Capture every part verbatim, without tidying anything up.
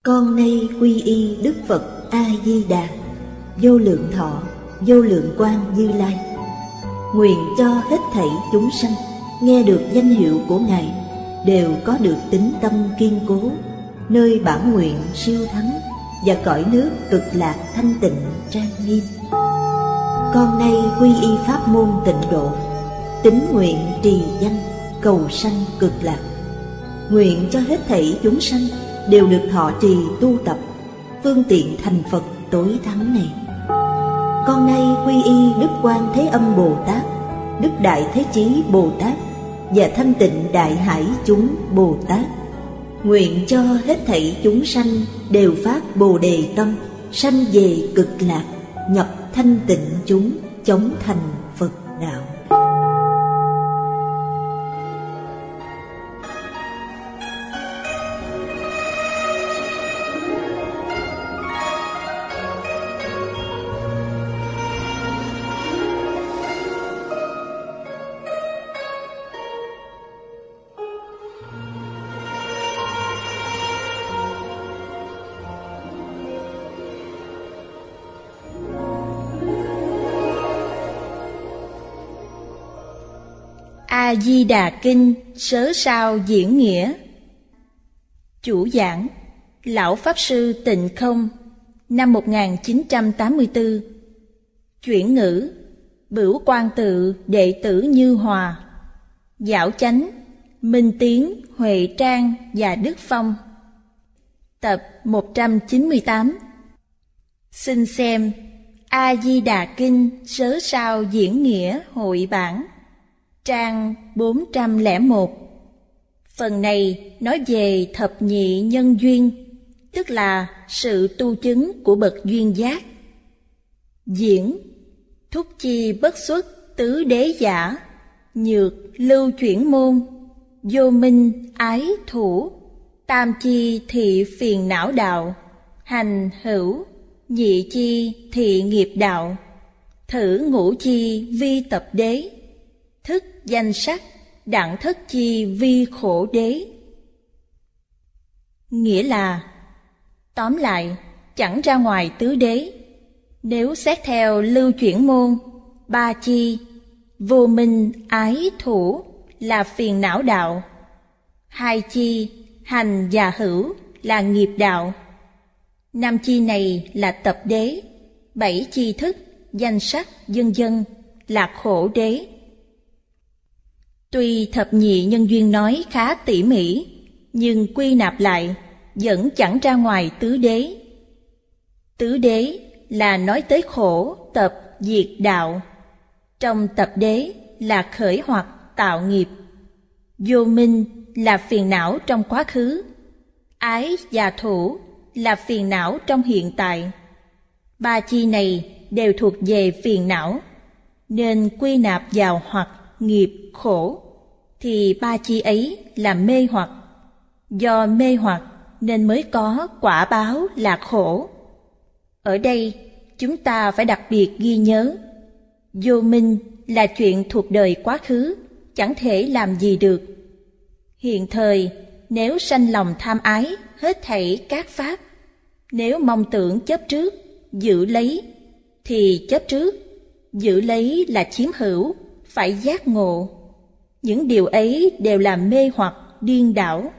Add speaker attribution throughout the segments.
Speaker 1: Con nay quy y Đức Phật A Di Đà, vô lượng thọ, vô lượng quang Như Lai. Nguyện cho hết thảy chúng sanh nghe được danh hiệu của Ngài đều có được tín tâm kiên cố, nơi bản nguyện siêu thắng và cõi nước cực lạc thanh tịnh trang nghiêm. Con nay quy y pháp môn tịnh độ, tín nguyện trì danh cầu sanh cực lạc. Nguyện cho hết thảy chúng sanh đều được thọ trì tu tập phương tiện thành Phật tối thắng này. Con nay quy y Đức Quan Thế Âm Bồ Tát, Đức Đại Thế Chí Bồ Tát và Thanh Tịnh Đại Hải chúng Bồ Tát. Nguyện cho hết thảy chúng sanh đều phát Bồ Đề tâm, sanh về cực lạc, nhập thanh tịnh chúng, chóng thành Phật đạo.
Speaker 2: A Di Đà Kinh Sớ Sao Diễn Nghĩa. Chủ giảng Lão Pháp Sư Tịnh Không, năm một nghìn chín trăm tám mươi tư. Chuyển ngữ Bửu Quan Tự đệ tử Như Hòa. Giảo chánh Minh Tiến, Huệ Trang và Đức Phong. Tập một trăm chín mươi tám. Xin xem A Di Đà Kinh Sớ Sao Diễn Nghĩa hội bản, trang bốn trăm lẻ một. Phần này nói về thập nhị nhân duyên, tức là sự tu chứng của bậc duyên giác. Diễn thúc chi bất xuất tứ đế giả, nhược lưu chuyển môn, vô minh ái thủ, tam chi thị phiền não đạo, hành hữu, nhị chi thị nghiệp đạo, thử ngũ chi vi tập đế, thức danh sắc đẳng thất chi vi khổ đế. Nghĩa là tóm lại chẳng ra ngoài tứ đế. Nếu xét theo lưu chuyển môn, ba chi vô minh ái thủ là phiền não đạo, hai chi hành và hữu là nghiệp đạo, năm chi này là tập đế, bảy chi thức danh sắc vân vân là khổ đế. Tuy thập nhị nhân duyên nói khá tỉ mỉ, nhưng quy nạp lại vẫn chẳng ra ngoài tứ đế. Tứ đế là nói tới khổ tập diệt đạo, trong tập đế là khởi hoặc tạo nghiệp, vô minh là phiền não trong quá khứ, ái và thủ là phiền não trong hiện tại. Ba chi này đều thuộc về phiền não, nên quy nạp vào hoặc nghiệp khổ, thì ba chi ấy là mê hoặc. Do mê hoặc nên mới có quả báo là khổ. Ở đây chúng ta phải đặc biệt ghi nhớ, vô minh là chuyện thuộc đời quá khứ, chẳng thể làm gì được. Hiện thời nếu sanh lòng tham ái hết thảy các pháp, nếu mong tưởng chấp trước, giữ lấy, thì chấp trước, giữ lấy là chiếm hữu, phải giác ngộ. Những điều ấy đều là mê hoặc điên đảo.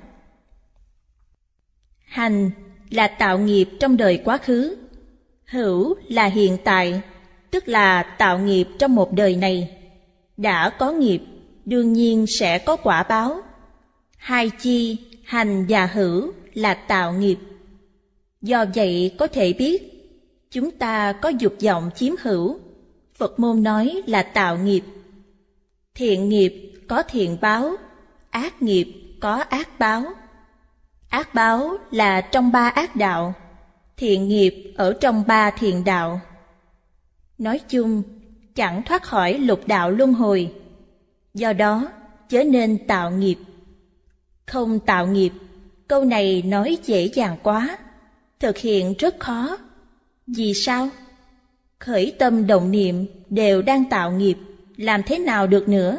Speaker 2: Hành là tạo nghiệp trong đời quá khứ, hữu là hiện tại, tức là tạo nghiệp trong một đời này. Đã có nghiệp, đương nhiên sẽ có quả báo. Hai chi, hành và hữu là tạo nghiệp. Do vậy có thể biết, chúng ta có dục vọng chiếm hữu, Phật môn nói là tạo nghiệp. Thiện nghiệp có thiện báo, ác nghiệp có ác báo. Ác báo là trong ba ác đạo, thiện nghiệp ở trong ba thiện đạo. Nói chung, chẳng thoát khỏi lục đạo luân hồi. Do đó, chớ nên tạo nghiệp. Không tạo nghiệp, câu này nói dễ dàng quá, thực hiện rất khó. Vì sao? Khởi tâm động niệm đều đang tạo nghiệp, làm thế nào được nữa?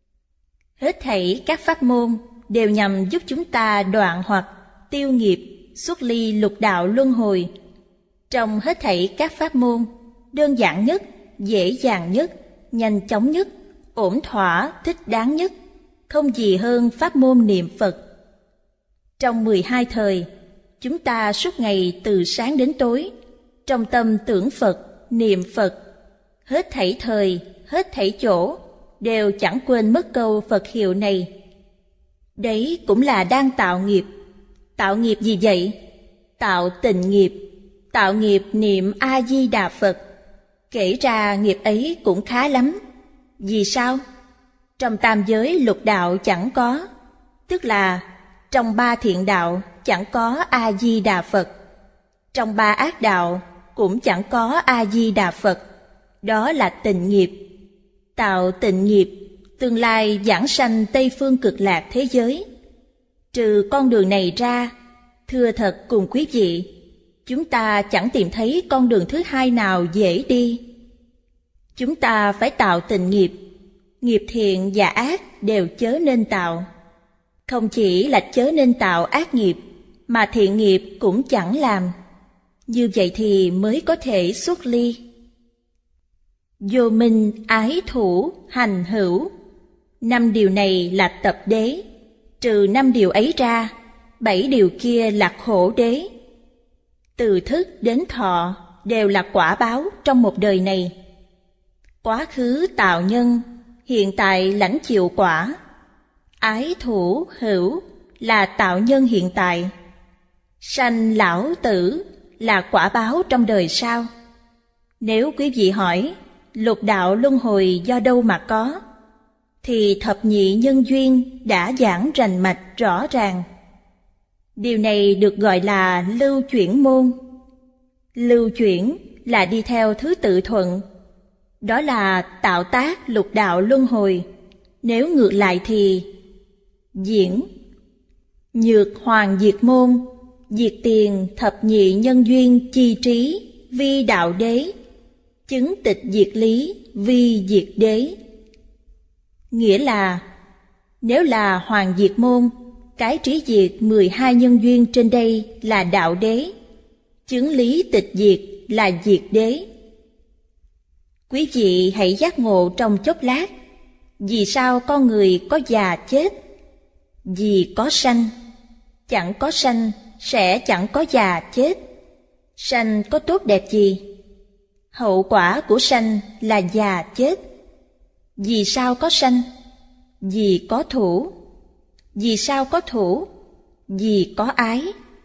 Speaker 2: Hết thảy các pháp môn đều nhằm giúp chúng ta đoạn hoặc tiêu nghiệp, xuất ly lục đạo luân hồi. Trong hết thảy các pháp môn, đơn giản nhất, dễ dàng nhất, nhanh chóng nhất, ổn thỏa, thích đáng nhất, không gì hơn pháp môn niệm Phật. Trong mười hai thời, chúng ta suốt ngày từ sáng đến tối, trong tâm tưởng Phật, niệm Phật. Hết thảy thời, hết thảy chỗ, đều chẳng quên mất câu Phật hiệu này. Đấy cũng là đang tạo nghiệp. Tạo nghiệp gì vậy? Tạo tịnh nghiệp, tạo nghiệp niệm A-di-đà Phật. Kể ra nghiệp ấy cũng khá lắm. Vì sao? Trong tam giới lục đạo chẳng có, tức là trong ba thiện đạo chẳng có A-di-đà Phật. Trong ba ác đạo cũng chẳng có A-di-đà Phật. Đó là tịnh nghiệp. Tạo tịnh nghiệp, tương lai vãng sanh Tây Phương Cực Lạc thế giới. Trừ con đường này ra, thưa thật cùng quý vị, chúng ta chẳng tìm thấy con đường thứ hai nào dễ đi. Chúng ta phải tạo tịnh nghiệp, nghiệp thiện và ác đều chớ nên tạo. Không chỉ là chớ nên tạo ác nghiệp, mà thiện nghiệp cũng chẳng làm. Như vậy thì mới có thể xuất ly. Vô minh, ái thủ, hành hữu. Năm điều này là tập đế. Trừ năm điều ấy ra, bảy điều kia là khổ đế. Từ thức đến thọ đều là quả báo trong một đời này. Quá khứ tạo nhân, hiện tại lãnh chịu quả. Ái thủ hữu là tạo nhân hiện tại. Sanh lão tử là quả báo trong đời sau. Nếu quý vị hỏi lục đạo luân hồi do đâu mà có, thì thập nhị nhân duyên đã giảng rành mạch rõ ràng. Điều này được gọi là lưu chuyển môn. Lưu chuyển là đi theo thứ tự thuận. Đó là tạo tác lục đạo luân hồi. Nếu ngược lại thì diễn. Nhược hoàng diệt môn, diệt tiền thập nhị nhân duyên chi trí, vi đạo đế. Chứng tịch diệt lý, vi diệt đế. Nghĩa là, nếu là hoàng diệt môn, cái trí diệt mười hai nhân duyên trên đây là đạo đế. Chứng lý tịch diệt là diệt đế. Quý vị hãy giác ngộ trong chốc lát. Vì sao con người có già chết? Vì có sanh. Chẳng có sanh sẽ chẳng có già chết. Sanh có tốt đẹp gì? Hậu quả của sanh là già chết. Vì sao có sanh? Vì có thủ. Vì sao có thủ? Vì có ái.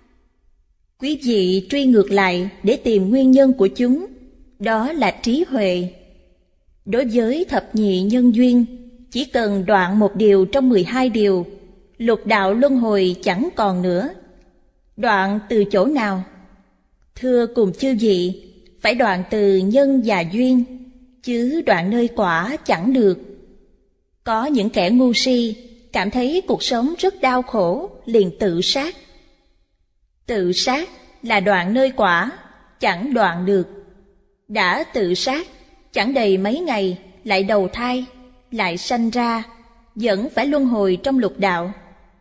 Speaker 2: Quý vị truy ngược lại để tìm nguyên nhân của chúng. Đó là trí huệ. Đối với thập nhị nhân duyên, chỉ cần đoạn một điều trong mười hai điều, lục đạo luân hồi chẳng còn nữa. Đoạn từ chỗ nào? Thưa cùng chư vị, phải đoạn từ nhân và duyên, chứ đoạn nơi quả chẳng được. Có những kẻ ngu si cảm thấy cuộc sống rất đau khổ, liền tự sát. Tự sát là đoạn nơi quả, chẳng đoạn được. Đã tự sát, chẳng đầy mấy ngày lại đầu thai, lại sanh ra, vẫn phải luân hồi trong lục đạo.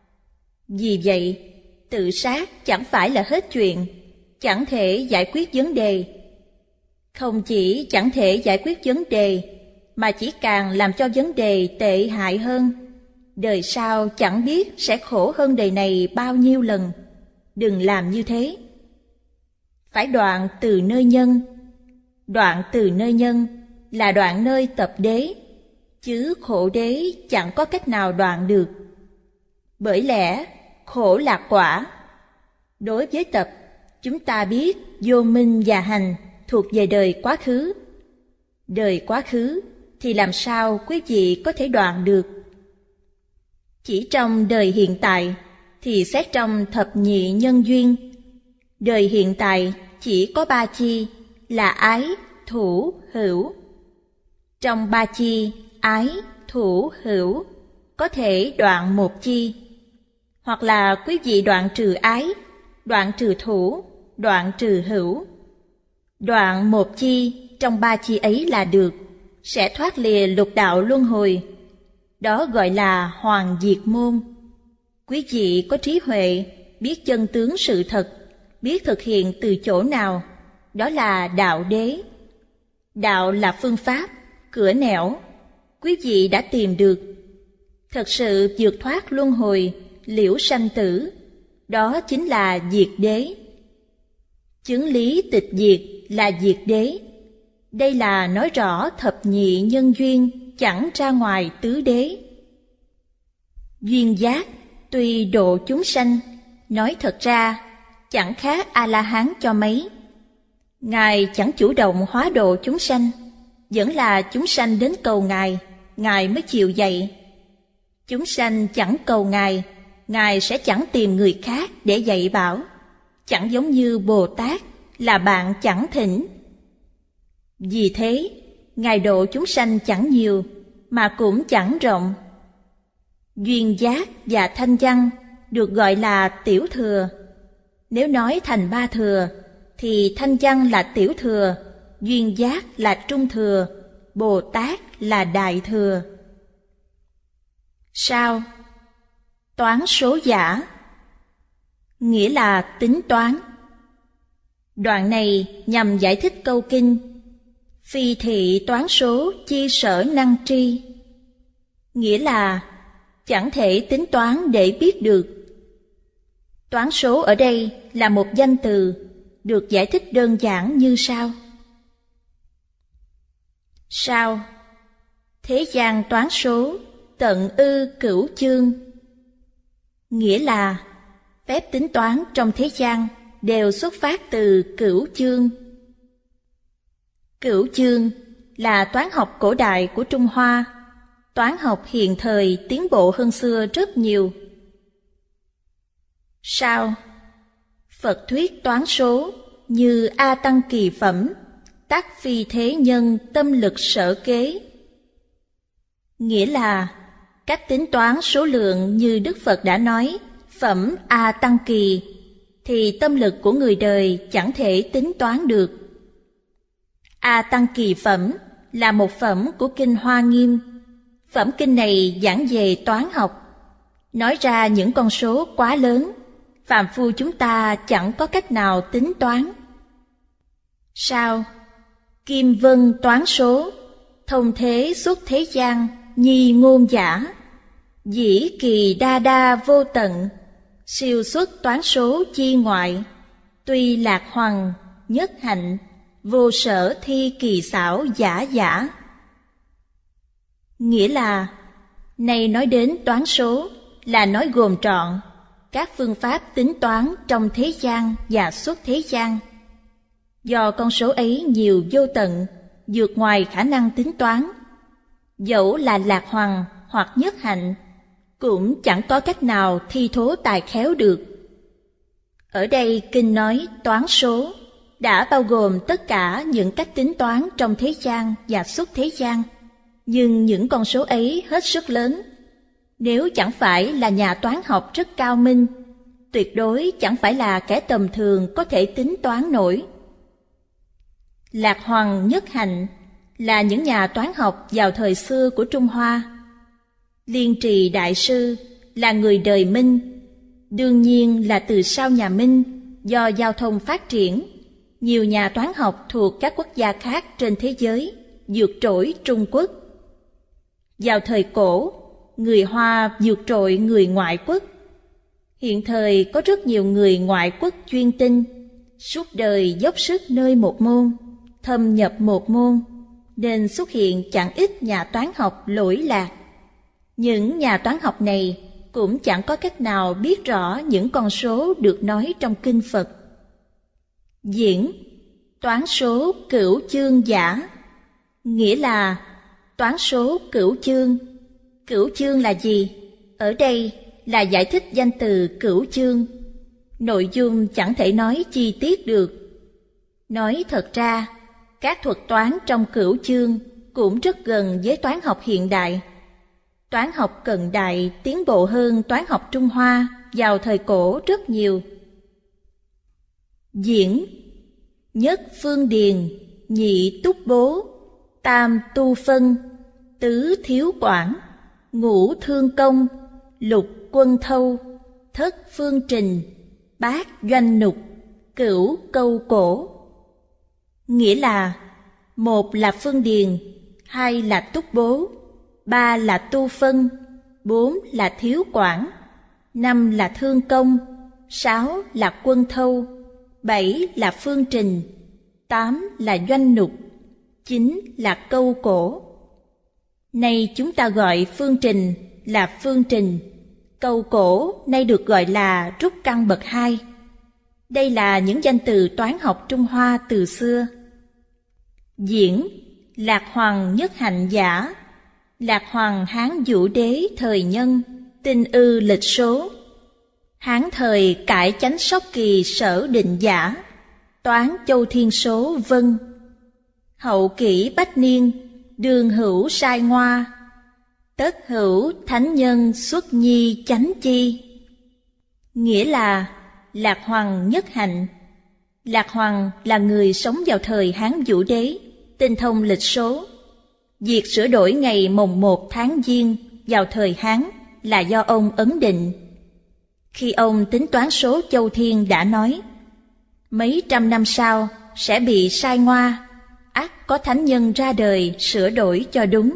Speaker 2: Vì vậy, tự sát chẳng phải là hết chuyện, chẳng thể giải quyết vấn đề. Không chỉ chẳng thể giải quyết vấn đề, mà chỉ càng làm cho vấn đề tệ hại hơn. Đời sau chẳng biết sẽ khổ hơn đời này bao nhiêu lần. Đừng làm như thế. Phải đoạn từ nơi nhân. Đoạn từ nơi nhân là đoạn nơi tập đế, chứ khổ đế chẳng có cách nào đoạn được. Bởi lẽ khổ là quả. Đối với tập, chúng ta biết vô minh và hành thuộc về đời quá khứ. Đời quá khứ thì làm sao quý vị có thể đoạn được? Chỉ trong đời hiện tại thì xét trong thập nhị nhân duyên. Đời hiện tại chỉ có ba chi là ái, thủ, hữu. Trong ba chi ái, thủ, hữu có thể đoạn một chi. Hoặc là quý vị đoạn trừ ái, đoạn trừ thủ, đoạn trừ hữu. Đoạn một chi trong ba chi ấy là được, sẽ thoát lìa lục đạo luân hồi. Đó gọi là hoàng diệt môn. Quý vị có trí huệ, biết chân tướng sự thật, biết thực hiện từ chỗ nào, đó là đạo đế. Đạo là phương pháp, cửa nẻo, quý vị đã tìm được. Thật sự vượt thoát luân hồi, liễu sanh tử, đó chính là diệt đế. Chứng lý tịch diệt là diệt đế. Đây là nói rõ thập nhị nhân duyên chẳng ra ngoài tứ đế. Duyên giác tuy độ chúng sanh, nói thật ra chẳng khác A-la-hán cho mấy. Ngài chẳng chủ động hóa độ chúng sanh, vẫn là chúng sanh đến cầu Ngài, Ngài mới chịu dạy. Chúng sanh chẳng cầu Ngài, Ngài sẽ chẳng tìm người khác để dạy bảo. Chẳng giống như Bồ Tát là bạn chẳng thỉnh. Vì thế, Ngài độ chúng sanh chẳng nhiều, mà cũng chẳng rộng. Duyên giác và thanh văn được gọi là tiểu thừa. Nếu nói thành ba thừa, thì thanh văn là tiểu thừa, duyên giác là trung thừa, Bồ Tát là đại thừa. Sao? Toán số giả, nghĩa là tính toán. Đoạn này nhằm giải thích câu kinh phi thị toán số chi sở năng tri, nghĩa là chẳng thể tính toán để biết được. Toán số ở đây là một danh từ, được giải thích đơn giản như sau. Sao? Thế gian toán số tận ư cửu chương, nghĩa là phép tính toán trong thế gian đều xuất phát từ cửu chương. Cửu chương là toán học cổ đại của Trung Hoa. Toán học hiện thời tiến bộ hơn xưa rất nhiều. Sao? Phật thuyết toán số như A Tăng Kỳ Phẩm, tác phi thế nhân tâm lực sở kế, nghĩa là cách tính toán số lượng như Đức Phật đã nói, phẩm A Tăng Kỳ, thì tâm lực của người đời chẳng thể tính toán được. A Tăng Kỳ Phẩm là một phẩm của Kinh Hoa Nghiêm. Phẩm kinh này giảng về toán học, nói ra những con số quá lớn, phàm phu chúng ta chẳng có cách nào tính toán. Sao? Kim vân toán số, thông thế xuất thế gian, nhi ngôn giả, dĩ kỳ đa đa vô tận, siêu xuất toán số chi ngoại, tuy lạc hoằng, nhất hạnh, vô sở thi kỳ xảo giả giả. Nghĩa là, này nói đến toán số là nói gồm trọn các phương pháp tính toán trong thế gian và xuất thế gian. Do con số ấy nhiều vô tận, vượt ngoài khả năng tính toán, dẫu là lạc hoằng hoặc nhất hạnh, cũng chẳng có cách nào thi thố tài khéo được. Ở đây kinh nói toán số đã bao gồm tất cả những cách tính toán trong thế gian và xuất thế gian, nhưng những con số ấy hết sức lớn. Nếu chẳng phải là nhà toán học rất cao minh, tuyệt đối chẳng phải là kẻ tầm thường có thể tính toán nổi. Lạc hoằng nhất hạnh là những nhà toán học vào thời xưa của Trung Hoa. Liên Trì Đại Sư là người đời Minh, đương nhiên là từ sau nhà Minh, do giao thông phát triển, nhiều nhà toán học thuộc các quốc gia khác trên thế giới vượt trội Trung Quốc. Vào thời cổ, người Hoa vượt trội người ngoại quốc. Hiện thời có rất nhiều người ngoại quốc chuyên tinh, suốt đời dốc sức nơi một môn, thâm nhập một môn, nên xuất hiện chẳng ít nhà toán học lỗi lạc. Những nhà toán học này cũng chẳng có cách nào biết rõ những con số được nói trong kinh Phật. Diễn toán số cửu chương giả, nghĩa là toán số cửu chương. Cửu chương là gì? Ở đây là giải thích danh từ cửu chương. Nội dung chẳng thể nói chi tiết được. Nói thật ra, các thuật toán trong cửu chương cũng rất gần với toán học hiện đại. Toán học cận đại tiến bộ hơn toán học Trung Hoa vào thời cổ rất nhiều. Diễn nhất phương điền, nhị túc bố, tam tu phân, tứ thiếu quản, ngũ thương công, lục quân thâu, thất phương trình, bát doanh nục, cửu câu cổ. Nghĩa là một là phương điền, hai là túc bố, ba là tu phân, bốn là thiếu quản, năm là thương công, sáu là quân thâu, bảy là phương trình, tám là doanh nục, chín là câu cổ. Nay chúng ta gọi phương trình là phương trình, câu cổ nay được gọi là rút căn bậc hai. Đây là những danh từ toán học Trung Hoa từ xưa. Diễn, Lạc Hoàng nhất hạnh giả, Lạc Hoàng Hán Vũ Đế thời nhân, tinh ư lịch số. Hán thời cải chánh sóc kỳ sở định giả, toán châu thiên số vân. Hậu kỷ bách niên, đường hữu sai ngoa, tất hữu thánh nhân xuất nhi chánh chi. Nghĩa là Lạc Hoàng nhất hạnh. Lạc Hoàng là người sống vào thời Hán Vũ Đế, tinh thông lịch số. Việc sửa đổi ngày mồng một tháng Giêng vào thời Hán là do ông ấn định. Khi ông tính toán số châu thiên đã nói, mấy trăm năm sau sẽ bị sai ngoa, ắt có thánh nhân ra đời sửa đổi cho đúng.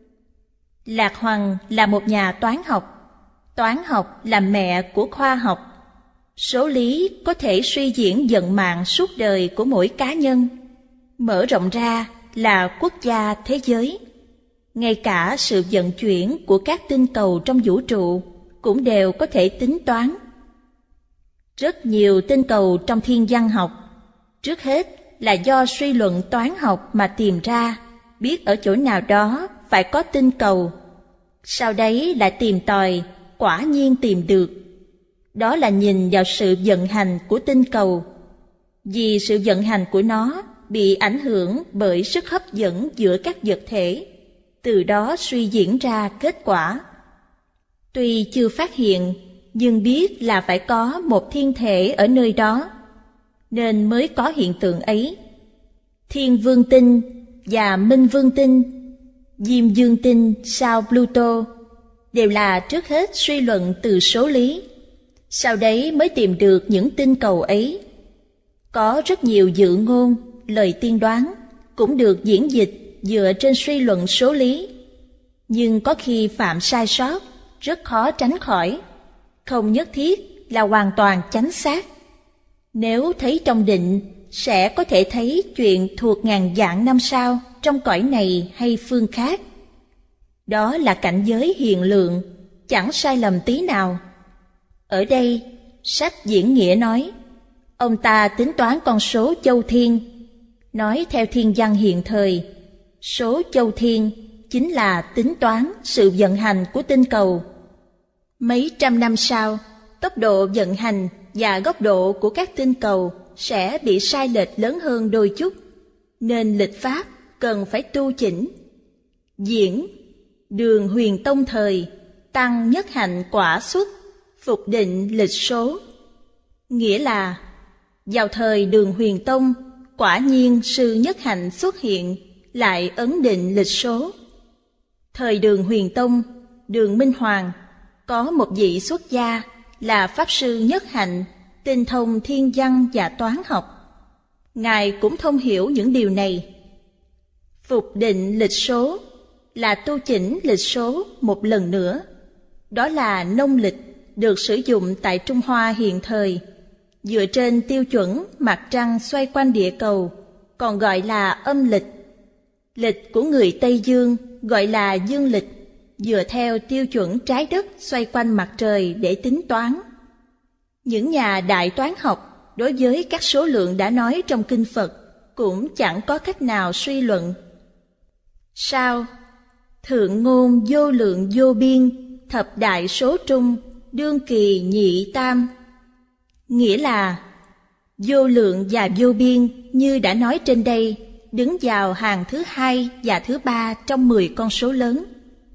Speaker 2: Lạc Hoàng là một nhà toán học. Toán học là mẹ của khoa học. Số lý có thể suy diễn vận mạng suốt đời của mỗi cá nhân, mở rộng ra là quốc gia thế giới. Ngay cả sự vận chuyển của các tinh cầu trong vũ trụ cũng đều có thể tính toán. Rất nhiều tinh cầu trong thiên văn học, trước hết là do suy luận toán học mà tìm ra, biết ở chỗ nào đó phải có tinh cầu. Sau đấy lại tìm tòi, quả nhiên tìm được. Đó là nhìn vào sự vận hành của tinh cầu. Vì sự vận hành của nó bị ảnh hưởng bởi sức hấp dẫn giữa các vật thể, từ đó suy diễn ra kết quả. Tuy chưa phát hiện, nhưng biết là phải có một thiên thể ở nơi đó, nên mới có hiện tượng ấy. Thiên vương tinh và minh vương tinh, Diêm dương tinh sao Pluto đều là trước hết suy luận từ số lý, sau đấy mới tìm được những tinh cầu ấy. Có rất nhiều dự ngôn, lời tiên đoán cũng được diễn dịch dựa trên suy luận số lý, nhưng có khi phạm sai sót, rất khó tránh khỏi, không nhất thiết là hoàn toàn chánh xác. Nếu thấy trong định, sẽ có thể thấy chuyện thuộc ngàn vạn năm sau trong cõi này hay phương khác. Đó là cảnh giới hiện lượng, chẳng sai lầm tí nào. Ở đây, sách diễn nghĩa nói, ông ta tính toán con số châu thiên. Nói theo thiên văn hiện thời, số châu thiên chính là tính toán sự vận hành của tinh cầu. Mấy trăm năm sau, tốc độ vận hành và góc độ của các tinh cầu sẽ bị sai lệch lớn hơn đôi chút, nên lịch pháp cần phải tu chỉnh. Diễn, đường huyền tông thời, tăng nhất hạnh quả xuất, phục định lịch số. Nghĩa là, vào thời đường huyền tông, quả nhiên sư nhất hạnh xuất hiện, lại ấn định lịch số. Thời đường huyền tông, đường Minh Hoàng, có một vị xuất gia là Pháp Sư Nhất Hạnh, tinh thông thiên văn và toán học. Ngài cũng thông hiểu những điều này. Phục định lịch số là tu chỉnh lịch số một lần nữa. Đó là nông lịch được sử dụng tại Trung Hoa hiện thời, dựa trên tiêu chuẩn mặt trăng xoay quanh địa cầu, còn gọi là âm lịch. Lịch của người Tây Dương gọi là dương lịch, dựa theo tiêu chuẩn trái đất xoay quanh mặt trời để tính toán. Những nhà đại toán học đối với các số lượng đã nói trong kinh Phật cũng chẳng có cách nào suy luận. Sao? Thượng ngôn vô lượng vô biên, thập đại số trung, đương kỳ nhị tam. Nghĩa là vô lượng và vô biên như đã nói trên đây, đứng vào hàng thứ hai và thứ ba trong mười con số lớn.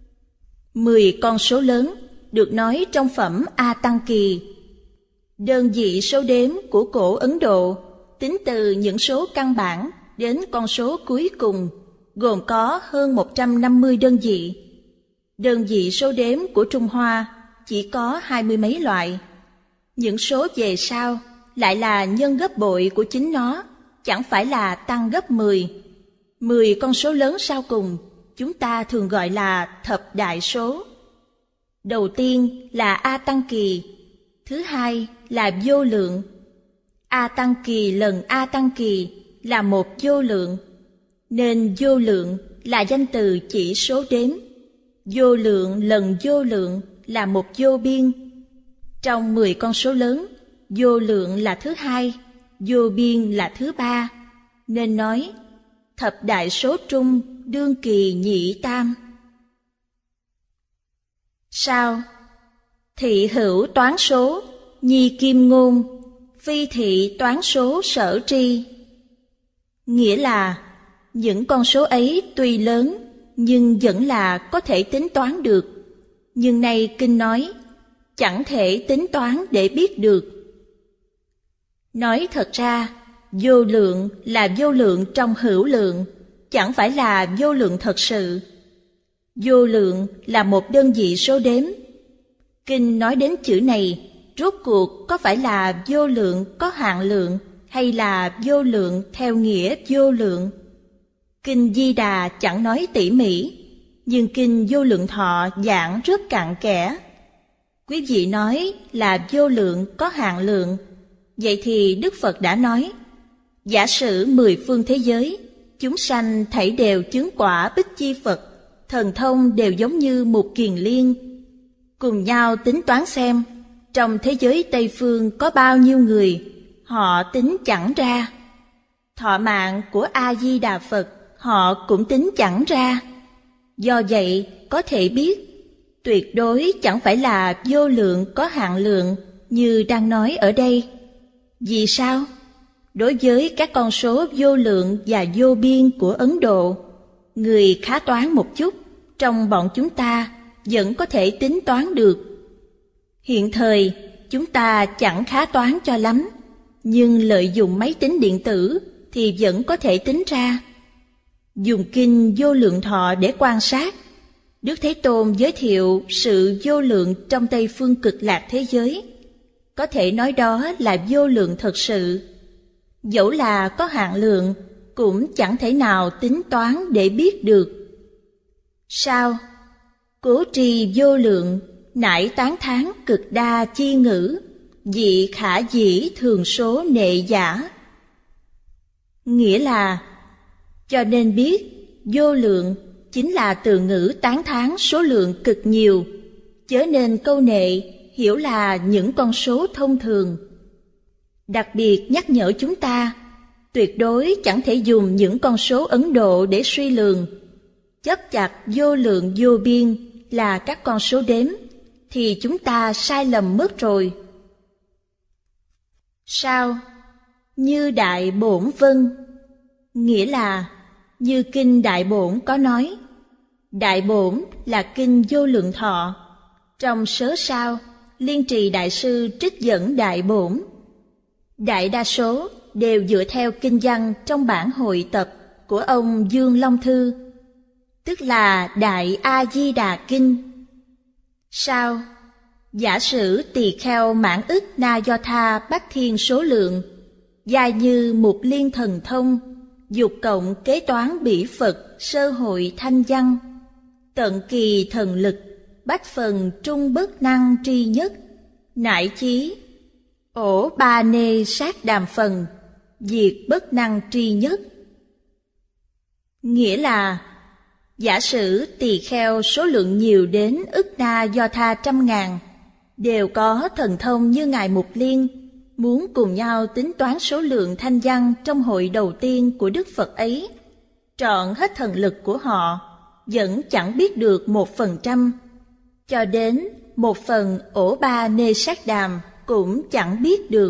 Speaker 2: Mười con số lớn được nói trong phẩm A Tăng Kỳ. Đơn vị số đếm của cổ Ấn Độ tính từ những số căn bản đến con số cuối cùng, gồm có hơn một trăm năm mươi đơn vị. Đơn vị số đếm của Trung Hoa chỉ có hai mươi mấy loại. Những số về sau lại là nhân gấp bội của chính nó, chẳng phải là tăng gấp mười. Mười con số lớn sau cùng, chúng ta thường gọi là thập đại số. Đầu tiên là A Tăng Kỳ, thứ hai là vô lượng. A Tăng Kỳ lần A Tăng Kỳ là một vô lượng, nên vô lượng là danh từ chỉ số đếm. Vô lượng lần vô lượng là một vô biên. Trong mười con số lớn, vô lượng là thứ hai, vô biên là thứ ba, nên nói thập đại số trung đương kỳ nhị tam. Sao? Thị hữu toán số, nhi kim ngôn, phi thị toán số sở tri. Nghĩa là những con số ấy tuy lớn nhưng vẫn là có thể tính toán được. Nhưng nay kinh nói chẳng thể tính toán để biết được. Nói thật ra, vô lượng là vô lượng trong hữu lượng, chẳng phải là vô lượng thật sự. Vô lượng là một đơn vị số đếm. Kinh nói đến chữ này, rốt cuộc có phải là vô lượng có hạn lượng hay là vô lượng theo nghĩa vô lượng? Kinh Di Đà chẳng nói tỉ mỉ, nhưng kinh Vô Lượng Thọ giảng rất cặn kẽ. Quý vị nói là vô lượng có hạn lượng, vậy thì Đức Phật đã nói, giả sử mười phương thế giới, chúng sanh thảy đều chứng quả Bích Chi Phật, thần thông đều giống như một kiền liên. Cùng nhau tính toán xem, trong thế giới Tây Phương có bao nhiêu người, họ tính chẳng ra. Thọ mạng của A-di-đà Phật, họ cũng tính chẳng ra. Do vậy, có thể biết, tuyệt đối chẳng phải là vô lượng có hạn lượng như đang nói ở đây. Vì sao? Đối với các con số vô lượng và vô biên của Ấn Độ, người khá toán một chút, trong bọn chúng ta vẫn có thể tính toán được. Hiện thời, chúng ta chẳng khá toán cho lắm, nhưng lợi dụng máy tính điện tử thì vẫn có thể tính ra. Dùng kinh Vô Lượng Thọ để quan sát, Đức Thế Tôn giới thiệu sự vô lượng trong Tây Phương Cực Lạc thế giới. Có thể nói đó là vô lượng thật sự. Dẫu là có hạn lượng, cũng chẳng thể nào tính toán để biết được. Sao? Cố trì vô lượng, nải tán thán cực đa chi ngữ, dị khả dĩ thường số nệ giả. Nghĩa là, cho nên biết, vô lượng chính là từ ngữ tán thán số lượng cực nhiều, chớ nên câu nệ hiểu là những con số thông thường. Đặc biệt nhắc nhở chúng ta, tuyệt đối chẳng thể dùng những con số Ấn Độ để suy lường. Chấp chặt vô lượng vô biên là các con số đếm, thì chúng ta sai lầm mất rồi. Sao? Như Đại Bổn Vân, nghĩa là như kinh Đại Bổn có nói. Đại Bổn là kinh Vô Lượng Thọ. Trong sớ sao, Liên Trì Đại Sư trích dẫn Đại Bổn. Đại đa số đều dựa theo kinh văn trong bản hội tập của ông Dương Long Thư, tức là Đại A-di-đà Kinh. Sao? Giả sử tỳ kheo mãn ức na do tha bát thiên số lượng, gia như một liên thần thông, dục cộng kế toán bỉ Phật sơ hội thanh văn, tận kỳ thần lực, bách phần trung bất năng tri nhất, nại chí, ổ ba nê sát đàm phần, diệt bất năng tri nhất. Nghĩa là, giả sử tỳ kheo số lượng nhiều đến ức na do tha trăm ngàn, đều có thần thông như Ngài Mục Liên, muốn cùng nhau tính toán số lượng thanh văn trong hội đầu tiên của Đức Phật ấy, trọn hết thần lực của họ, vẫn chẳng biết được một phần trăm, cho đến một phần ổ ba nê sát đàm cũng chẳng biết được.